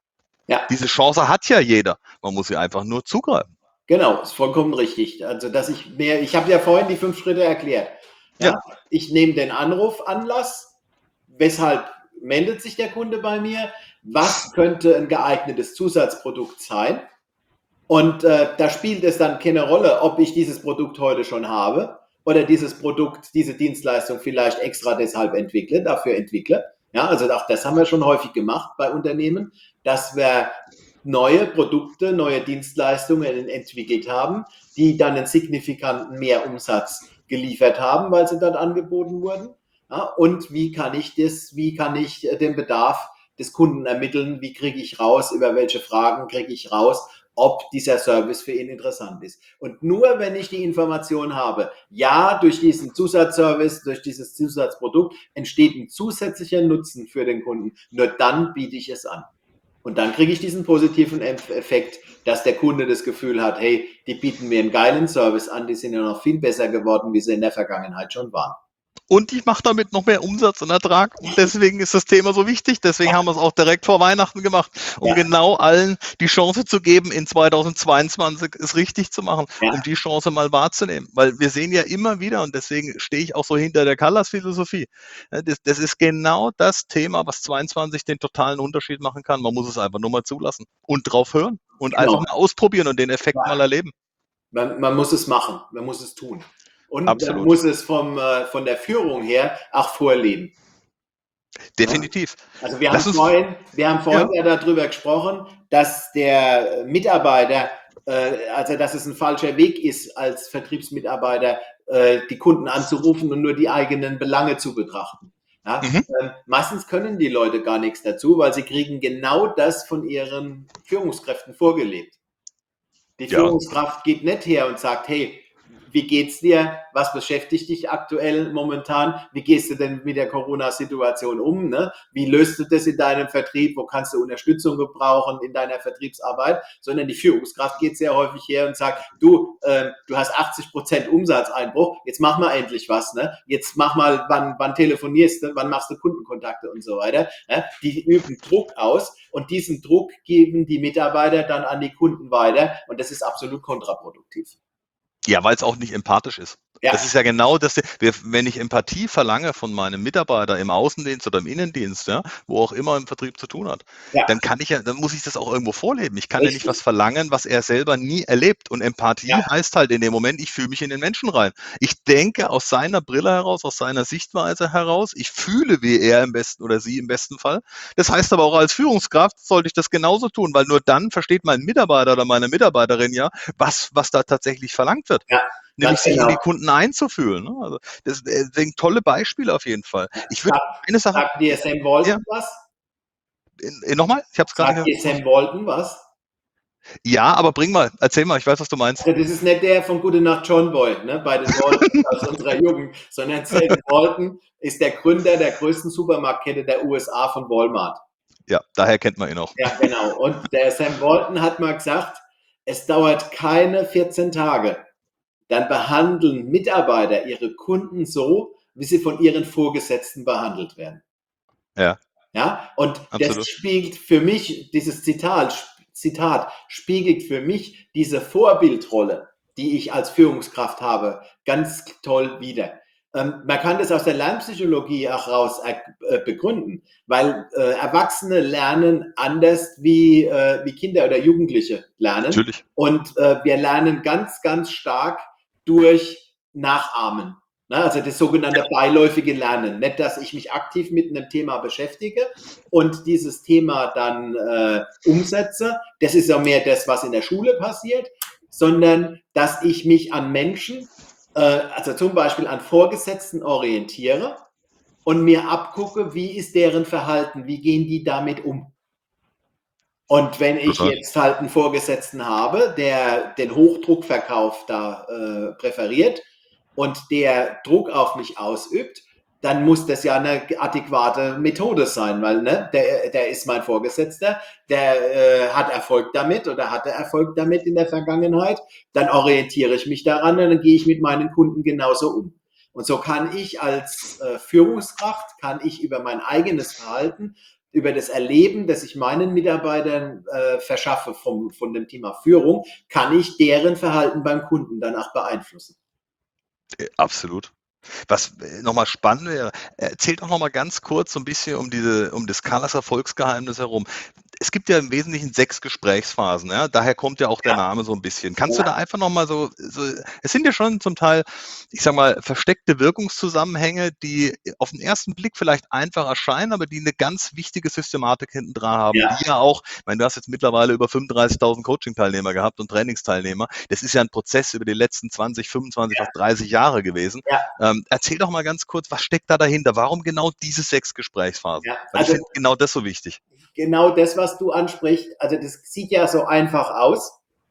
Ja. Diese Chance hat ja jeder. Man muss sie einfach nur zugreifen. Genau, ist vollkommen richtig. Also, dass ich mehr, ich habe ja vorhin die fünf Schritte erklärt. Ja. Ja. Ich nehme den Anrufanlass. Weshalb meldet sich der Kunde bei mir? Was könnte ein geeignetes Zusatzprodukt sein? Und äh, da spielt es dann keine Rolle, ob ich dieses Produkt heute schon habe oder dieses Produkt, diese Dienstleistung vielleicht extra deshalb entwickle, dafür entwickle. Ja, also auch das haben wir schon häufig gemacht bei Unternehmen, dass wir neue Produkte, neue Dienstleistungen entwickelt haben, die dann einen signifikanten Mehrumsatz geliefert haben, weil sie dort angeboten wurden. Ja, und wie kann ich das, wie kann ich den Bedarf des Kunden ermitteln, wie kriege ich raus, über welche Fragen kriege ich raus, ob dieser Service für ihn interessant ist. Und nur wenn ich die Information habe, ja, durch diesen Zusatzservice, durch dieses Zusatzprodukt entsteht ein zusätzlicher Nutzen für den Kunden, nur dann biete ich es an. Und dann kriege ich diesen positiven Effekt, dass der Kunde das Gefühl hat, hey, die bieten mir einen geilen Service an, die sind ja noch viel besser geworden, wie sie in der Vergangenheit schon waren. Und ich mache damit noch mehr Umsatz und Ertrag. Und deswegen ist das Thema so wichtig. Deswegen haben wir es auch direkt vor Weihnachten gemacht, um ja. genau allen die Chance zu geben, in zweitausendzweiundzwanzig es richtig zu machen, ja. um die Chance mal wahrzunehmen. Weil wir sehen ja immer wieder, und deswegen stehe ich auch so hinter der Callas-Philosophie, das, das ist genau das Thema, was zweiundzwanzig den totalen Unterschied machen kann. Man muss es einfach nur mal zulassen und drauf hören und genau. einfach mal ausprobieren und den Effekt ja. mal erleben. Man, man muss es machen, man muss es tun. Und Absolut. man muss es vom, äh, von der Führung her auch vorleben. Definitiv. Ja? Also wir haben uns, vorhin, wir haben vorhin ja. ja darüber gesprochen, dass der Mitarbeiter, äh, also dass es ein falscher Weg ist, als Vertriebsmitarbeiter äh, die Kunden anzurufen und nur die eigenen Belange zu betrachten. Ja? Mhm. Ähm, meistens können die Leute gar nichts dazu, weil sie kriegen genau das von ihren Führungskräften vorgelebt. Die ja. Führungskraft geht nicht her und sagt, hey, wie geht's dir? Was beschäftigt dich aktuell momentan? Wie gehst du denn mit der Corona-Situation um? Ne? Wie löst du das in deinem Vertrieb? Wo kannst du Unterstützung gebrauchen in deiner Vertriebsarbeit? Sondern die Führungskraft geht sehr häufig her und sagt, du, äh, du hast achtzig Prozent Umsatzeinbruch, jetzt mach mal endlich was. Ne? Jetzt mach mal, wann, wann telefonierst du, wann machst du Kundenkontakte und so weiter. Ne? Die üben Druck aus und diesen Druck geben die Mitarbeiter dann an die Kunden weiter und das ist absolut kontraproduktiv. Ja, weil es auch nicht empathisch ist. Ja. Das ist ja genau das, wenn ich Empathie verlange von meinem Mitarbeiter im Außendienst oder im Innendienst, ja, wo auch immer im Vertrieb zu tun hat, ja. dann kann ich ja, dann muss ich das auch irgendwo vorleben. Ich kann Richtig. ja nicht was verlangen, was er selber nie erlebt. Und Empathie ja. heißt halt in dem Moment, ich fühle mich in den Menschen rein. Ich denke aus seiner Brille heraus, aus seiner Sichtweise heraus, ich fühle wie er im besten oder sie im besten Fall. Das heißt aber auch als Führungskraft sollte ich das genauso tun, weil nur dann versteht mein Mitarbeiter oder meine Mitarbeiterin ja, was, was da tatsächlich verlangt wird. Ja. Nämlich sich genau. in die Kunden einzufühlen. Ne? Also das sind tolle Beispiele auf jeden Fall. Ich würde eine Sache. Sagt dir Sam Walton ja. was? Nochmal? Ich habe es gerade. Sagt dir Sam Walton was? Ja, aber bring mal, erzähl mal, ich weiß, was du meinst. Also das ist nicht der von Gute Nacht John Boy, ne, bei den Walton aus unserer Jugend, sondern Sam Walton ist der Gründer der größten Supermarktkette der U S A von Walmart. Ja, daher kennt man ihn auch. Ja, genau. Und der Sam Walton hat mal gesagt, es dauert keine vierzehn Tage. Dann behandeln Mitarbeiter ihre Kunden so, wie sie von ihren Vorgesetzten behandelt werden. Ja. Ja, und Absolut. das spiegelt für mich, dieses Zitat, Zitat spiegelt für mich diese Vorbildrolle, die ich als Führungskraft habe, ganz toll wider. Ähm, man kann das aus der Lernpsychologie auch raus äh, begründen, weil äh, Erwachsene lernen anders wie, äh, wie Kinder oder Jugendliche lernen. Natürlich. Und äh, wir lernen ganz, ganz stark durch Nachahmen. Ne? Also das sogenannte beiläufige Lernen. Nicht, dass ich mich aktiv mit einem Thema beschäftige und dieses Thema dann äh, umsetze. Das ist ja mehr das, was in der Schule passiert, sondern dass ich mich an Menschen, äh, also zum Beispiel an Vorgesetzten orientiere und mir abgucke, wie ist deren Verhalten, wie gehen die damit um. Und wenn ich jetzt halt einen Vorgesetzten habe, der den Hochdruckverkauf da äh, präferiert und der Druck auf mich ausübt, dann muss das ja eine adäquate Methode sein, weil ne, der, der ist mein Vorgesetzter, der äh, hat Erfolg damit oder hatte Erfolg damit in der Vergangenheit, dann orientiere ich mich daran und dann gehe ich mit meinen Kunden genauso um. Und so kann ich als äh, Führungskraft, kann ich über mein eigenes Verhalten, über das Erleben, das ich meinen Mitarbeitern äh, verschaffe vom, von dem Thema Führung, kann ich deren Verhalten beim Kunden dann auch beeinflussen. Absolut. Was nochmal spannend wäre, erzählt doch nochmal ganz kurz so ein bisschen um diese, um das Callas Erfolgsgeheimnis herum. es gibt ja im Wesentlichen sechs Gesprächsphasen, ja? Daher kommt ja auch der Ja. Name so ein bisschen. Kannst du Ja. da einfach noch mal so so es sind ja schon zum Teil, ich sage mal, versteckte Wirkungszusammenhänge, die auf den ersten Blick vielleicht einfach erscheinen, aber die eine ganz wichtige Systematik hinten dran haben, Ja. die ja auch ich meine, du hast jetzt mittlerweile über fünfunddreißigtausend Coaching-Teilnehmer gehabt und Trainingsteilnehmer. Das ist ja ein Prozess über die letzten zwanzig, fünfundzwanzig, Ja. fast dreißig Jahre gewesen. Ja. Ähm, erzähl doch mal ganz kurz, was steckt da dahinter? Warum genau diese sechs Gesprächsphasen? Ja, Weil ich also finde genau das so wichtig. genau das, was du ansprichst, also das sieht ja so einfach aus.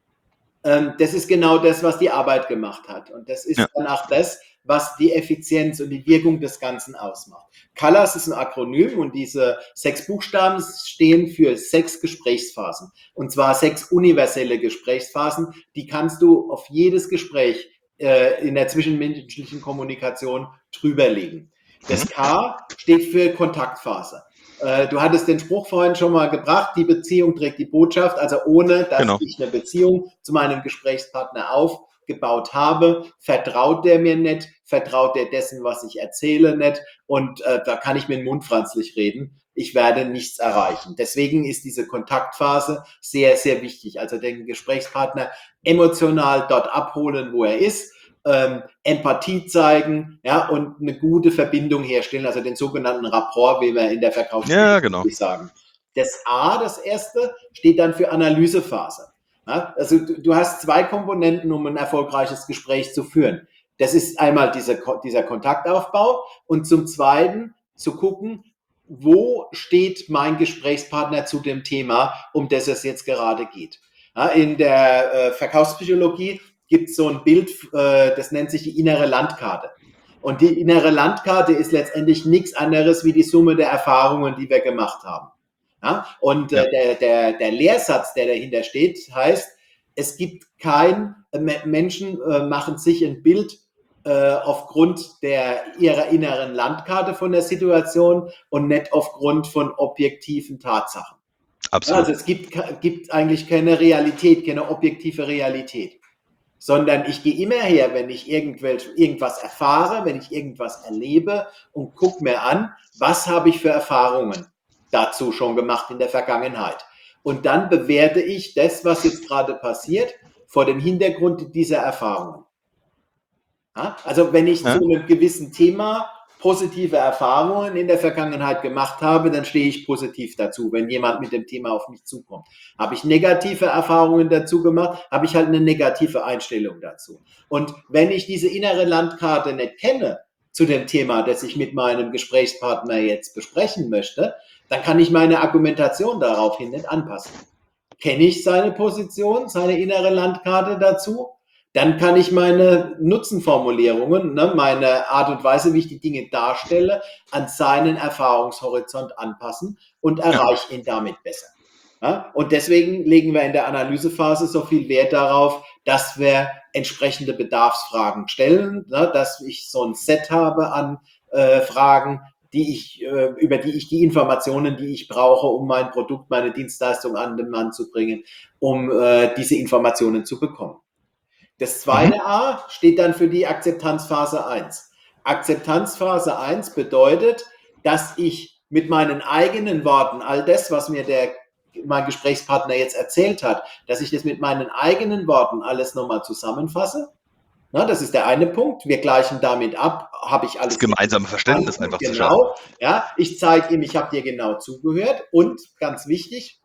Ähm, das ist genau das, was die Arbeit gemacht hat. Und das ist Ja. dann auch das, was die Effizienz und die Wirkung des Ganzen ausmacht. COLORS ist ein Akronym und diese sechs Buchstaben stehen für sechs Gesprächsphasen. Und zwar sechs universelle Gesprächsphasen. Die kannst du auf jedes Gespräch äh, in der zwischenmenschlichen Kommunikation drüberlegen. Das K steht für Kontaktphase. Äh, du hattest den Spruch vorhin schon mal gebracht, die Beziehung trägt die Botschaft. Also ohne, dass Genau. ich eine Beziehung zu meinem Gesprächspartner aufgebaut habe, vertraut der mir nicht, vertraut der dessen, was ich erzähle, nicht. Und äh, da kann ich mit dem Mund franzlich reden. Ich werde nichts erreichen. Deswegen ist diese Kontaktphase sehr, sehr wichtig. Also den Gesprächspartner emotional dort abholen, wo er ist. Ähm, Empathie zeigen, ja, und eine gute Verbindung herstellen, also den sogenannten Rapport, wie wir in der Verkaufspsychologie Ja, genau. sagen. Das A, das erste, steht dann für Analysephase. Ja, also du, du hast zwei Komponenten, um ein erfolgreiches Gespräch zu führen. Das ist einmal diese, dieser Kontaktaufbau und zum Zweiten zu gucken, wo steht mein Gesprächspartner zu dem Thema, um das es jetzt gerade geht. Ja, in der äh, Verkaufspsychologie gibt es so ein Bild, äh, das nennt sich die innere Landkarte. Und die innere Landkarte ist letztendlich nichts anderes wie die Summe der Erfahrungen, die wir gemacht haben. Ja? Und äh, Ja. der, der, der Lehrsatz, der dahinter steht, heißt, es gibt kein, äh, Menschen äh, machen sich ein Bild äh, aufgrund der, ihrer inneren Landkarte von der Situation und nicht aufgrund von objektiven Tatsachen. Absolut. Also es gibt, gibt eigentlich keine Realität, keine objektive Realität. Sondern ich gehe immer her, wenn ich irgendwas erfahre, wenn ich irgendwas erlebe und gucke mir an, was habe ich für Erfahrungen dazu schon gemacht in der Vergangenheit. Und dann bewerte ich das, was jetzt gerade passiert, vor dem Hintergrund dieser Erfahrungen. Ja? Also wenn ich Ja. zu einem gewissen Thema positive Erfahrungen in der Vergangenheit gemacht habe, dann stehe ich positiv dazu, wenn jemand mit dem Thema auf mich zukommt. Habe ich negative Erfahrungen dazu gemacht, habe ich halt eine negative Einstellung dazu. Und wenn ich diese innere Landkarte nicht kenne zu dem Thema, das ich mit meinem Gesprächspartner jetzt besprechen möchte, dann kann ich meine Argumentation daraufhin nicht anpassen. Kenne ich seine Position, seine innere Landkarte dazu? Dann kann ich meine Nutzenformulierungen, ne, meine Art und Weise, wie ich die Dinge darstelle, an seinen Erfahrungshorizont anpassen und erreiche ihn damit besser. Ja? Und deswegen legen wir in der Analysephase so viel Wert darauf, dass wir entsprechende Bedarfsfragen stellen, ne, dass ich so ein Set habe an äh, Fragen, die ich, äh, über die ich die Informationen, die ich brauche, um mein Produkt, meine Dienstleistung an den Mann zu bringen, um äh, diese Informationen zu bekommen. Das zweite A steht dann für die Akzeptanzphase eins. Akzeptanzphase eins bedeutet, dass ich mit meinen eigenen Worten, all das, was mir der, mein Gesprächspartner jetzt erzählt hat, dass ich das mit meinen eigenen Worten alles nochmal zusammenfasse. Na, das ist der eine Punkt. Wir gleichen damit ab, habe ich alles. Das gemeinsame Verständnis einfach zu schaffen. Genau, ja, ich zeige ihm, ich habe dir genau zugehört und ganz wichtig,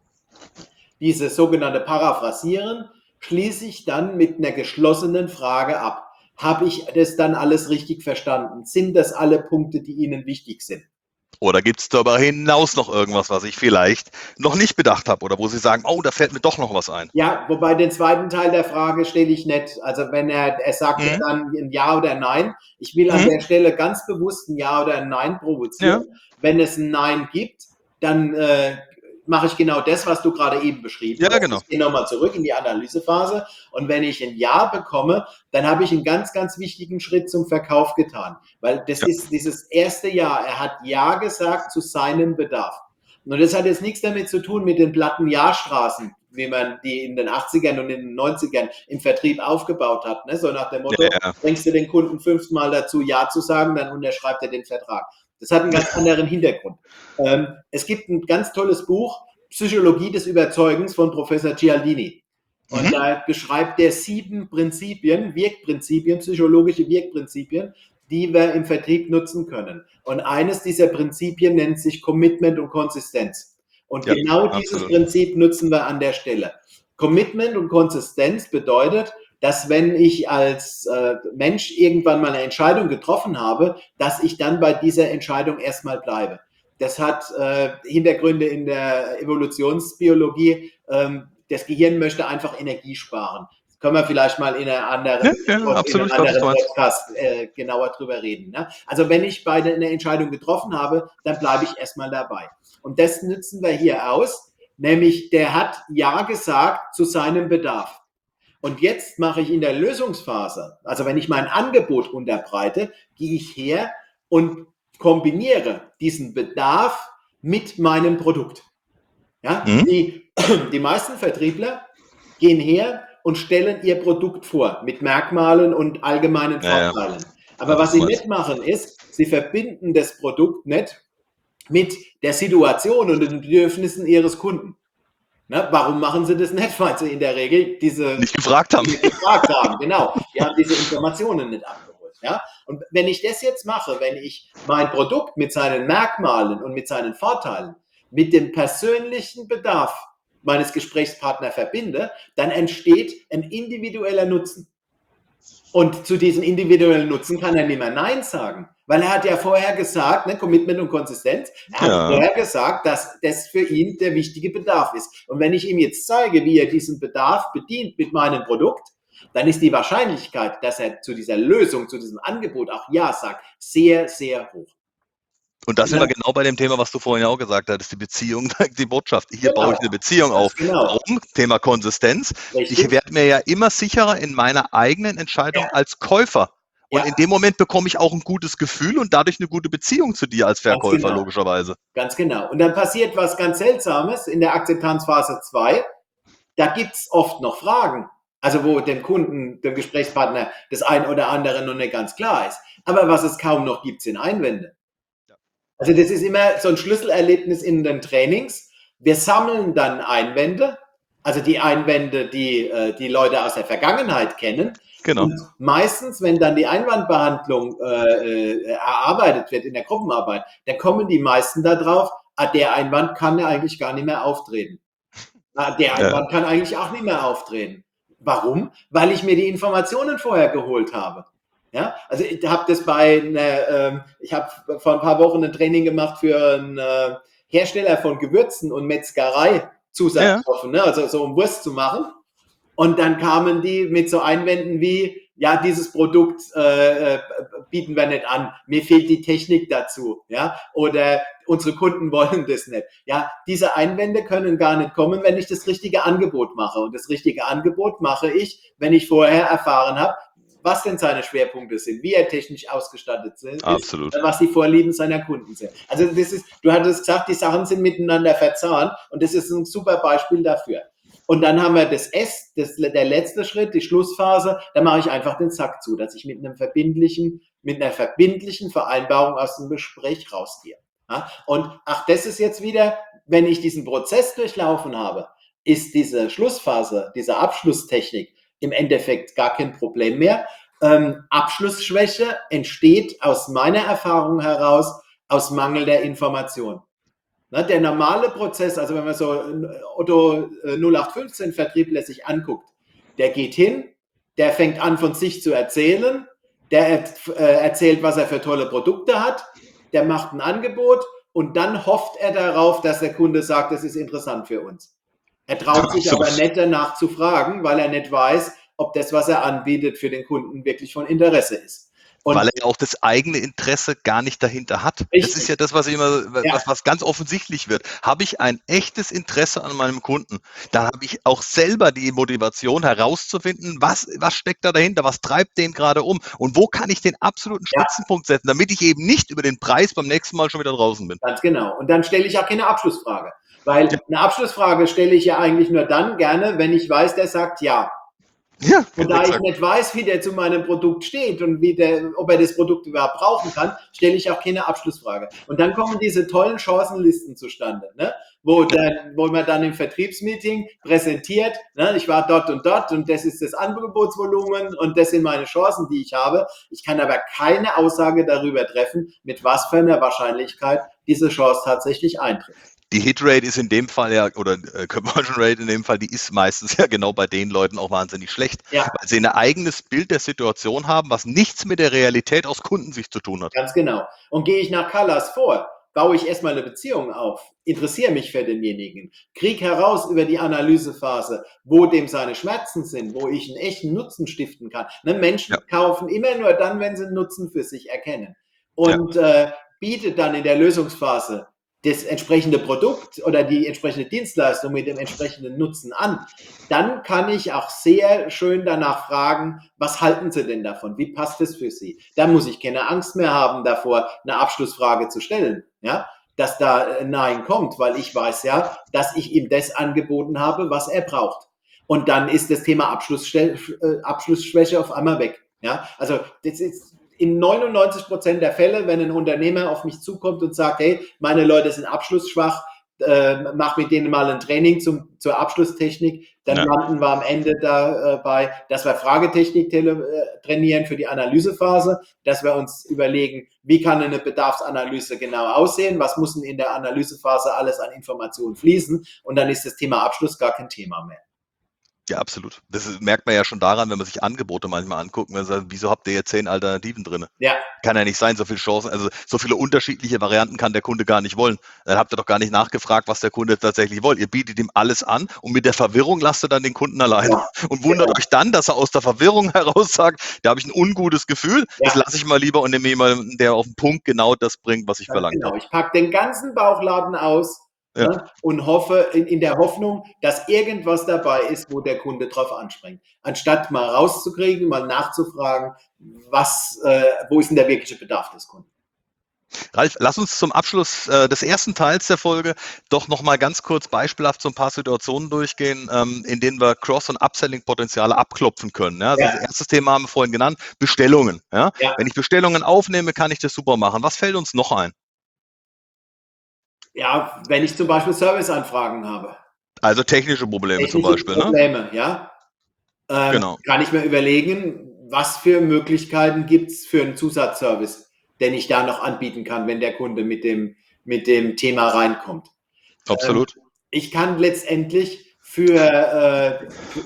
dieses sogenannte Paraphrasieren schließe ich dann mit einer geschlossenen Frage ab. Habe ich das dann alles richtig verstanden? Sind das alle Punkte, die Ihnen wichtig sind? Oder gibt es darüber hinaus noch irgendwas, was ich vielleicht noch nicht bedacht habe oder wo Sie sagen, oh, da fällt mir doch noch was ein? Ja, wobei den zweiten Teil der Frage stelle ich nicht. Also wenn er, er sagt ja Mhm. dann ein Ja oder Nein. Ich will an Mhm. der Stelle ganz bewusst ein Ja oder ein Nein provozieren. Wenn es ein Nein gibt, dann äh, mache ich genau das, was du gerade eben beschrieben Ja, hast. genau. Ich gehe nochmal zurück in die Analysephase und wenn ich ein Ja bekomme, dann habe ich einen ganz, ganz wichtigen Schritt zum Verkauf getan. Weil das Ja. ist dieses erste Ja. Er hat Ja gesagt zu seinem Bedarf. Und das hat jetzt nichts damit zu tun mit den platten Ja-Straßen, wie man die in den achtzigern und in den neunzigern im Vertrieb aufgebaut hat. Ne? So nach dem Motto, Ja, ja. bringst du den Kunden fünfmal dazu, Ja zu sagen, dann unterschreibt er den Vertrag. Das hat einen ganz anderen Hintergrund. Ähm, es gibt ein ganz tolles Buch, Psychologie des Überzeugens von Professor Cialdini. Und Mhm. da beschreibt er sieben Prinzipien, Wirkprinzipien, psychologische Wirkprinzipien, die wir im Vertrieb nutzen können. Und eines dieser Prinzipien nennt sich Commitment und Konsistenz. Und Ja, genau dieses absolut. Prinzip nutzen wir an der Stelle. Commitment und Konsistenz bedeutet, dass wenn ich als äh, Mensch irgendwann mal eine Entscheidung getroffen habe, dass ich dann bei dieser Entscheidung erstmal bleibe. Das hat äh, Hintergründe in der Evolutionsbiologie. Ähm, das Gehirn möchte einfach Energie sparen. Das können wir vielleicht mal in einer anderen, Ja, ja, in absolut, ich einem weiß, was du anderen meinst. Podcast äh, genauer drüber reden. Ne? Also wenn ich bei der, eine Entscheidung getroffen habe, dann bleibe ich erstmal dabei. Und das nutzen wir hier aus, nämlich der hat Ja gesagt zu seinem Bedarf. Und jetzt mache ich in der Lösungsphase, also wenn ich mein Angebot unterbreite, gehe ich her und kombiniere diesen Bedarf mit meinem Produkt. Ja? Mhm. Die, die meisten Vertriebler gehen her und stellen ihr Produkt vor mit Merkmalen und allgemeinen Ja, ja. Vorteilen. Aber Ja, was was sie du meinst. nicht machen ist, sie verbinden das Produkt nicht mit der Situation und den Bedürfnissen ihres Kunden. Ne? Warum machen sie das nicht? Weil sie in der Regel diese Nicht gefragt haben. nicht gefragt haben. Genau, die haben diese Informationen nicht abgeholt. Ja? Und wenn ich das jetzt mache, wenn ich mein Produkt mit seinen Merkmalen und mit seinen Vorteilen mit dem persönlichen Bedarf meines Gesprächspartners verbinde, dann entsteht ein individueller Nutzen. Und zu diesem individuellen Nutzen kann er nicht mehr Nein sagen, weil er hat ja vorher gesagt, ne, Commitment und Konsistenz, er hat Ja. vorher gesagt, dass das für ihn der wichtige Bedarf ist. Und wenn ich ihm jetzt zeige, wie er diesen Bedarf bedient mit meinem Produkt, dann ist die Wahrscheinlichkeit, dass er zu dieser Lösung, zu diesem Angebot auch Ja sagt, sehr, sehr hoch. Und das sind Ja. wir genau bei dem Thema, was du vorhin ja auch gesagt hattest, die Beziehung, die Botschaft. Hier Genau. baue ich eine Beziehung Ganz auf. genau. Warum? Thema Konsistenz. Richtig. Ich werde mir ja immer sicherer in meiner eigenen Entscheidung Ja. als Käufer. Und Ja. in dem Moment bekomme ich auch ein gutes Gefühl und dadurch eine gute Beziehung zu dir als Verkäufer, genau. logischerweise. Ganz genau. Und dann passiert was ganz Seltsames in der Akzeptanzphase zwei. Da gibt es oft noch Fragen. Also wo dem Kunden, dem Gesprächspartner das ein oder andere noch nicht ganz klar ist. Aber was es kaum noch gibt, sind Einwände. Also das ist immer so ein Schlüsselerlebnis in den Trainings. Wir sammeln dann Einwände, also die Einwände, die äh, die Leute aus der Vergangenheit kennen. Genau. Und meistens, wenn dann die Einwandbehandlung äh, erarbeitet wird in der Gruppenarbeit, dann kommen die meisten darauf, ah, der Einwand kann ja eigentlich gar nicht mehr auftreten. Ah, der Einwand ja. kann eigentlich auch nicht mehr auftreten. Warum? Weil ich mir die Informationen vorher geholt habe. Ja, also ich habe das bei einer, äh, ich habe vor ein paar Wochen ein Training gemacht für einen äh, Hersteller von Gewürzen und Metzgerei-Zusatzstoffen, ja. ne? Also so um Wurst zu machen. Und dann kamen die mit so Einwänden wie, ja, dieses Produkt äh, bieten wir nicht an, mir fehlt die Technik dazu, ja, oder unsere Kunden wollen das nicht. Ja, diese Einwände können gar nicht kommen, wenn ich das richtige Angebot mache. Und das richtige Angebot mache ich, wenn ich vorher erfahren habe, was denn seine Schwerpunkte sind, wie er technisch ausgestattet ist, Absolut. was die Vorlieben seiner Kunden sind. Also das ist, du hattest gesagt, die Sachen sind miteinander verzahnt und das ist ein super Beispiel dafür. Und dann haben wir das S, das, der letzte Schritt, die Schlussphase, da mache ich einfach den Sack zu, dass ich mit einem verbindlichen, mit einer verbindlichen Vereinbarung aus dem Gespräch rausgehe. Ja? Und ach, das ist jetzt wieder, wenn ich diesen Prozess durchlaufen habe, ist diese Schlussphase, diese Abschlusstechnik im Endeffekt gar kein Problem mehr. Ähm, Abschlussschwäche entsteht aus meiner Erfahrung heraus aus mangelnder Information. Na, der normale Prozess, also wenn man so Otto null acht fünfzehn Vertriebler sich anguckt, der geht hin, der fängt an von sich zu erzählen, der erzählt, was er für tolle Produkte hat, der macht ein Angebot und dann hofft er darauf, dass der Kunde sagt, das ist interessant für uns. Er traut sich aber nicht danach zu fragen, weil er nicht weiß, ob das, was er anbietet, für den Kunden wirklich von Interesse ist. Und weil er ja auch das eigene Interesse gar nicht dahinter hat. Richtig. Das ist ja das, was immer, ja. was, was ganz offensichtlich wird. Habe ich ein echtes Interesse an meinem Kunden, dann habe ich auch selber die Motivation herauszufinden, was, was steckt da dahinter, was treibt den gerade um und wo kann ich den absoluten Spitzenpunkt setzen, damit ich eben nicht über den Preis beim nächsten Mal schon wieder draußen bin. Ganz genau. Und dann stelle ich auch keine Abschlussfrage. Weil ja. eine Abschlussfrage stelle ich ja eigentlich nur dann gerne, wenn ich weiß, der sagt ja. Ja, Und da exakt. ich nicht weiß, wie der zu meinem Produkt steht und wie der, ob er das Produkt überhaupt brauchen kann, stelle ich auch keine Abschlussfrage. Und dann kommen diese tollen Chancenlisten zustande, ne? wo, dann, wo man dann im Vertriebsmeeting präsentiert, ne? Ich war dort und dort und das ist das Angebotsvolumen und das sind meine Chancen, die ich habe. Ich kann aber keine Aussage darüber treffen, mit was für einer Wahrscheinlichkeit diese Chance tatsächlich eintritt. Die Hitrate ist in dem Fall ja, oder äh, Conversion Rate in dem Fall, die ist meistens ja genau bei den Leuten auch wahnsinnig schlecht, Ja, weil sie ein eigenes Bild der Situation haben, was nichts mit der Realität aus Kundensicht zu tun hat. ganz genau. Und gehe ich nach Colors vor, baue ich erstmal eine Beziehung auf, interessiere mich für denjenigen, kriege heraus über die Analysephase, wo dem seine Schmerzen sind, wo ich einen echten Nutzen stiften kann. Ne, Menschen Ja. kaufen immer nur dann, wenn sie einen Nutzen für sich erkennen. Und ja. äh, bietet dann in der Lösungsphase das entsprechende Produkt oder die entsprechende Dienstleistung mit dem entsprechenden Nutzen an, dann kann ich auch sehr schön danach fragen, was halten Sie denn davon? Wie passt es für Sie? Da muss ich keine Angst mehr haben davor, eine Abschlussfrage zu stellen, ja, dass da ein Nein kommt, weil ich weiß ja, dass ich ihm das angeboten habe, was er braucht. Und dann ist das Thema Abschlussschwäche auf einmal weg. Ja, also das ist in neunundneunzig Prozent der Fälle, wenn ein Unternehmer auf mich zukommt und sagt, hey, meine Leute sind abschlussschwach, äh, mach mit denen mal ein Training zum, zur Abschlusstechnik, dann ja. landen wir am Ende dabei, äh, dass wir Fragetechnik tele- äh, trainieren für die Analysephase, dass wir uns überlegen, wie kann eine Bedarfsanalyse genau aussehen, was muss in der Analysephase alles an Informationen fließen und dann ist das Thema Abschluss gar kein Thema mehr. Ja, absolut. Das ist, merkt man ja schon daran, wenn man sich Angebote manchmal anguckt, man sagt, wieso habt ihr jetzt zehn Alternativen drin? Ja. Kann ja nicht sein, so viele Chancen, also so viele unterschiedliche Varianten kann der Kunde gar nicht wollen. Dann habt ihr doch gar nicht nachgefragt, was der Kunde tatsächlich will. Ihr bietet ihm alles an und mit der Verwirrung lasst ihr dann den Kunden alleine. Ja. Und wundert ja. euch dann, dass er aus der Verwirrung heraus sagt, da habe ich ein ungutes Gefühl, ja. das lasse ich mal lieber und nehme jemanden, der auf den Punkt genau das bringt, was ich ja, verlangt genau. habe. Ich packe den ganzen Bauchladen aus. Ja. Ne, und hoffe in, in der Hoffnung, dass irgendwas dabei ist, wo der Kunde drauf anspringt. Anstatt mal rauszukriegen, mal nachzufragen, was, äh, wo ist denn der wirkliche Bedarf des Kunden. Ralf, lass uns zum Abschluss äh, des ersten Teils der Folge doch nochmal ganz kurz beispielhaft so ein paar Situationen durchgehen, ähm, in denen wir Cross- und Upselling-Potenziale abklopfen können. Ja? Also ja. Das erste Thema haben wir vorhin genannt, Bestellungen. Ja? Ja. Wenn ich Bestellungen aufnehme, kann ich das super machen. Was fällt uns noch ein? Ja, wenn ich zum Beispiel Serviceanfragen habe. Also technische Probleme technische zum Beispiel, Probleme, ne? ja. Ähm, genau. Kann ich mir überlegen, was für Möglichkeiten gibt es für einen Zusatzservice, den ich da noch anbieten kann, wenn der Kunde mit dem, mit dem Thema reinkommt. Absolut. Ähm, ich kann letztendlich für, äh,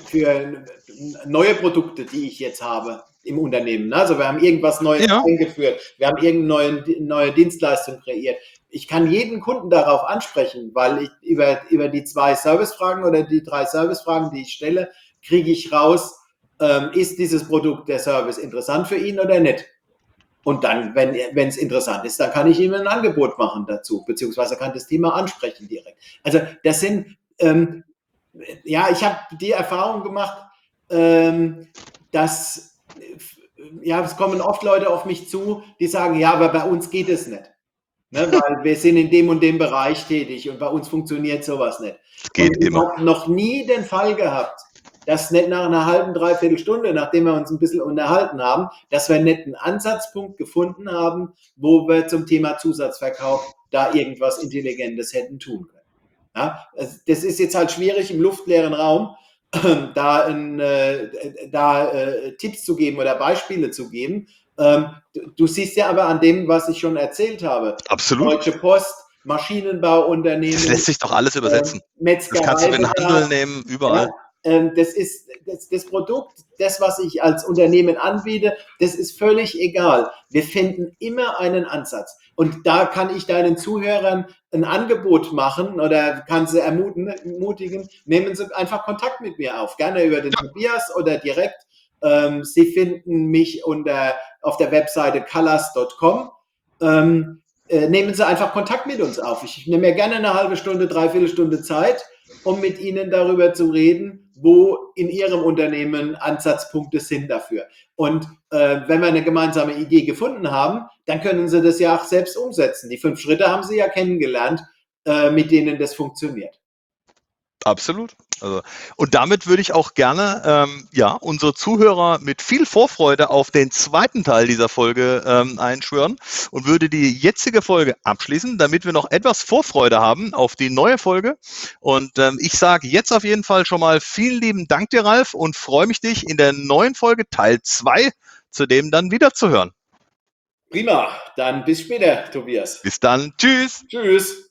für neue Produkte, die ich jetzt habe im Unternehmen, also wir haben irgendwas Neues ja. eingeführt, wir haben irgendeine neue, neue Dienstleistung kreiert. Ich kann jeden Kunden darauf ansprechen, weil ich über, über die zwei Servicefragen oder die drei Servicefragen, die ich stelle, kriege ich raus, ähm, ist dieses Produkt, der Service interessant für ihn oder nicht? Und dann, wenn wenn es interessant ist, dann kann ich ihm ein Angebot machen dazu, beziehungsweise kann das Thema ansprechen direkt. Also das sind, ähm, ja, ich habe die Erfahrung gemacht, ähm, dass, ja, es kommen oft Leute auf mich zu, die sagen, ja, aber bei uns geht es nicht. Ne, weil wir sind in dem und dem Bereich tätig und bei uns funktioniert sowas nicht. Es geht und ich immer. habe noch nie den Fall gehabt, dass nicht nach einer halben, dreiviertel Stunde, nachdem wir uns ein bisschen unterhalten haben, dass wir nicht einen Ansatzpunkt gefunden haben, wo wir zum Thema Zusatzverkauf da irgendwas Intelligentes hätten tun können. Ja, das ist jetzt halt schwierig im luftleeren Raum, da, ein, äh, da äh, Tipps zu geben oder Beispiele zu geben. Ähm, du, du siehst ja aber an dem, was ich schon erzählt habe. Absolut. Deutsche Post, Maschinenbauunternehmen. Das lässt sich doch alles übersetzen. Äh, das kannst du in den Handel nehmen, überall. Ja, ähm, das ist das, das Produkt, das, was ich als Unternehmen anbiete, das ist völlig egal. Wir finden immer einen Ansatz. Und da kann ich deinen Zuhörern ein Angebot machen oder kann sie ermutigen, nehmen Sie einfach Kontakt mit mir auf. Gerne über den Tobias oder direkt. Ähm, Sie finden mich unter, auf der Webseite colors Punkt com. Ähm, äh, nehmen Sie einfach Kontakt mit uns auf. Ich nehme mir gerne eine halbe Stunde, dreiviertel Stunde Zeit, um mit Ihnen darüber zu reden, wo in Ihrem Unternehmen Ansatzpunkte sind dafür. Und äh, wenn wir eine gemeinsame Idee gefunden haben, dann können Sie das ja auch selbst umsetzen. Die fünf Schritte haben Sie ja kennengelernt, äh, mit denen das funktioniert. Absolut. Also, und damit würde ich auch gerne ähm, ja, unsere Zuhörer mit viel Vorfreude auf den zweiten Teil dieser Folge ähm, einschwören und würde die jetzige Folge abschließen, damit wir noch etwas Vorfreude haben auf die neue Folge. Und ähm, ich sage jetzt auf jeden Fall schon mal vielen lieben Dank dir, Ralf, und freue mich, dich in der neuen Folge Teil zwei zudem dann wieder zu hören. Prima, dann bis später, Tobias. Bis dann. Tschüss. Tschüss.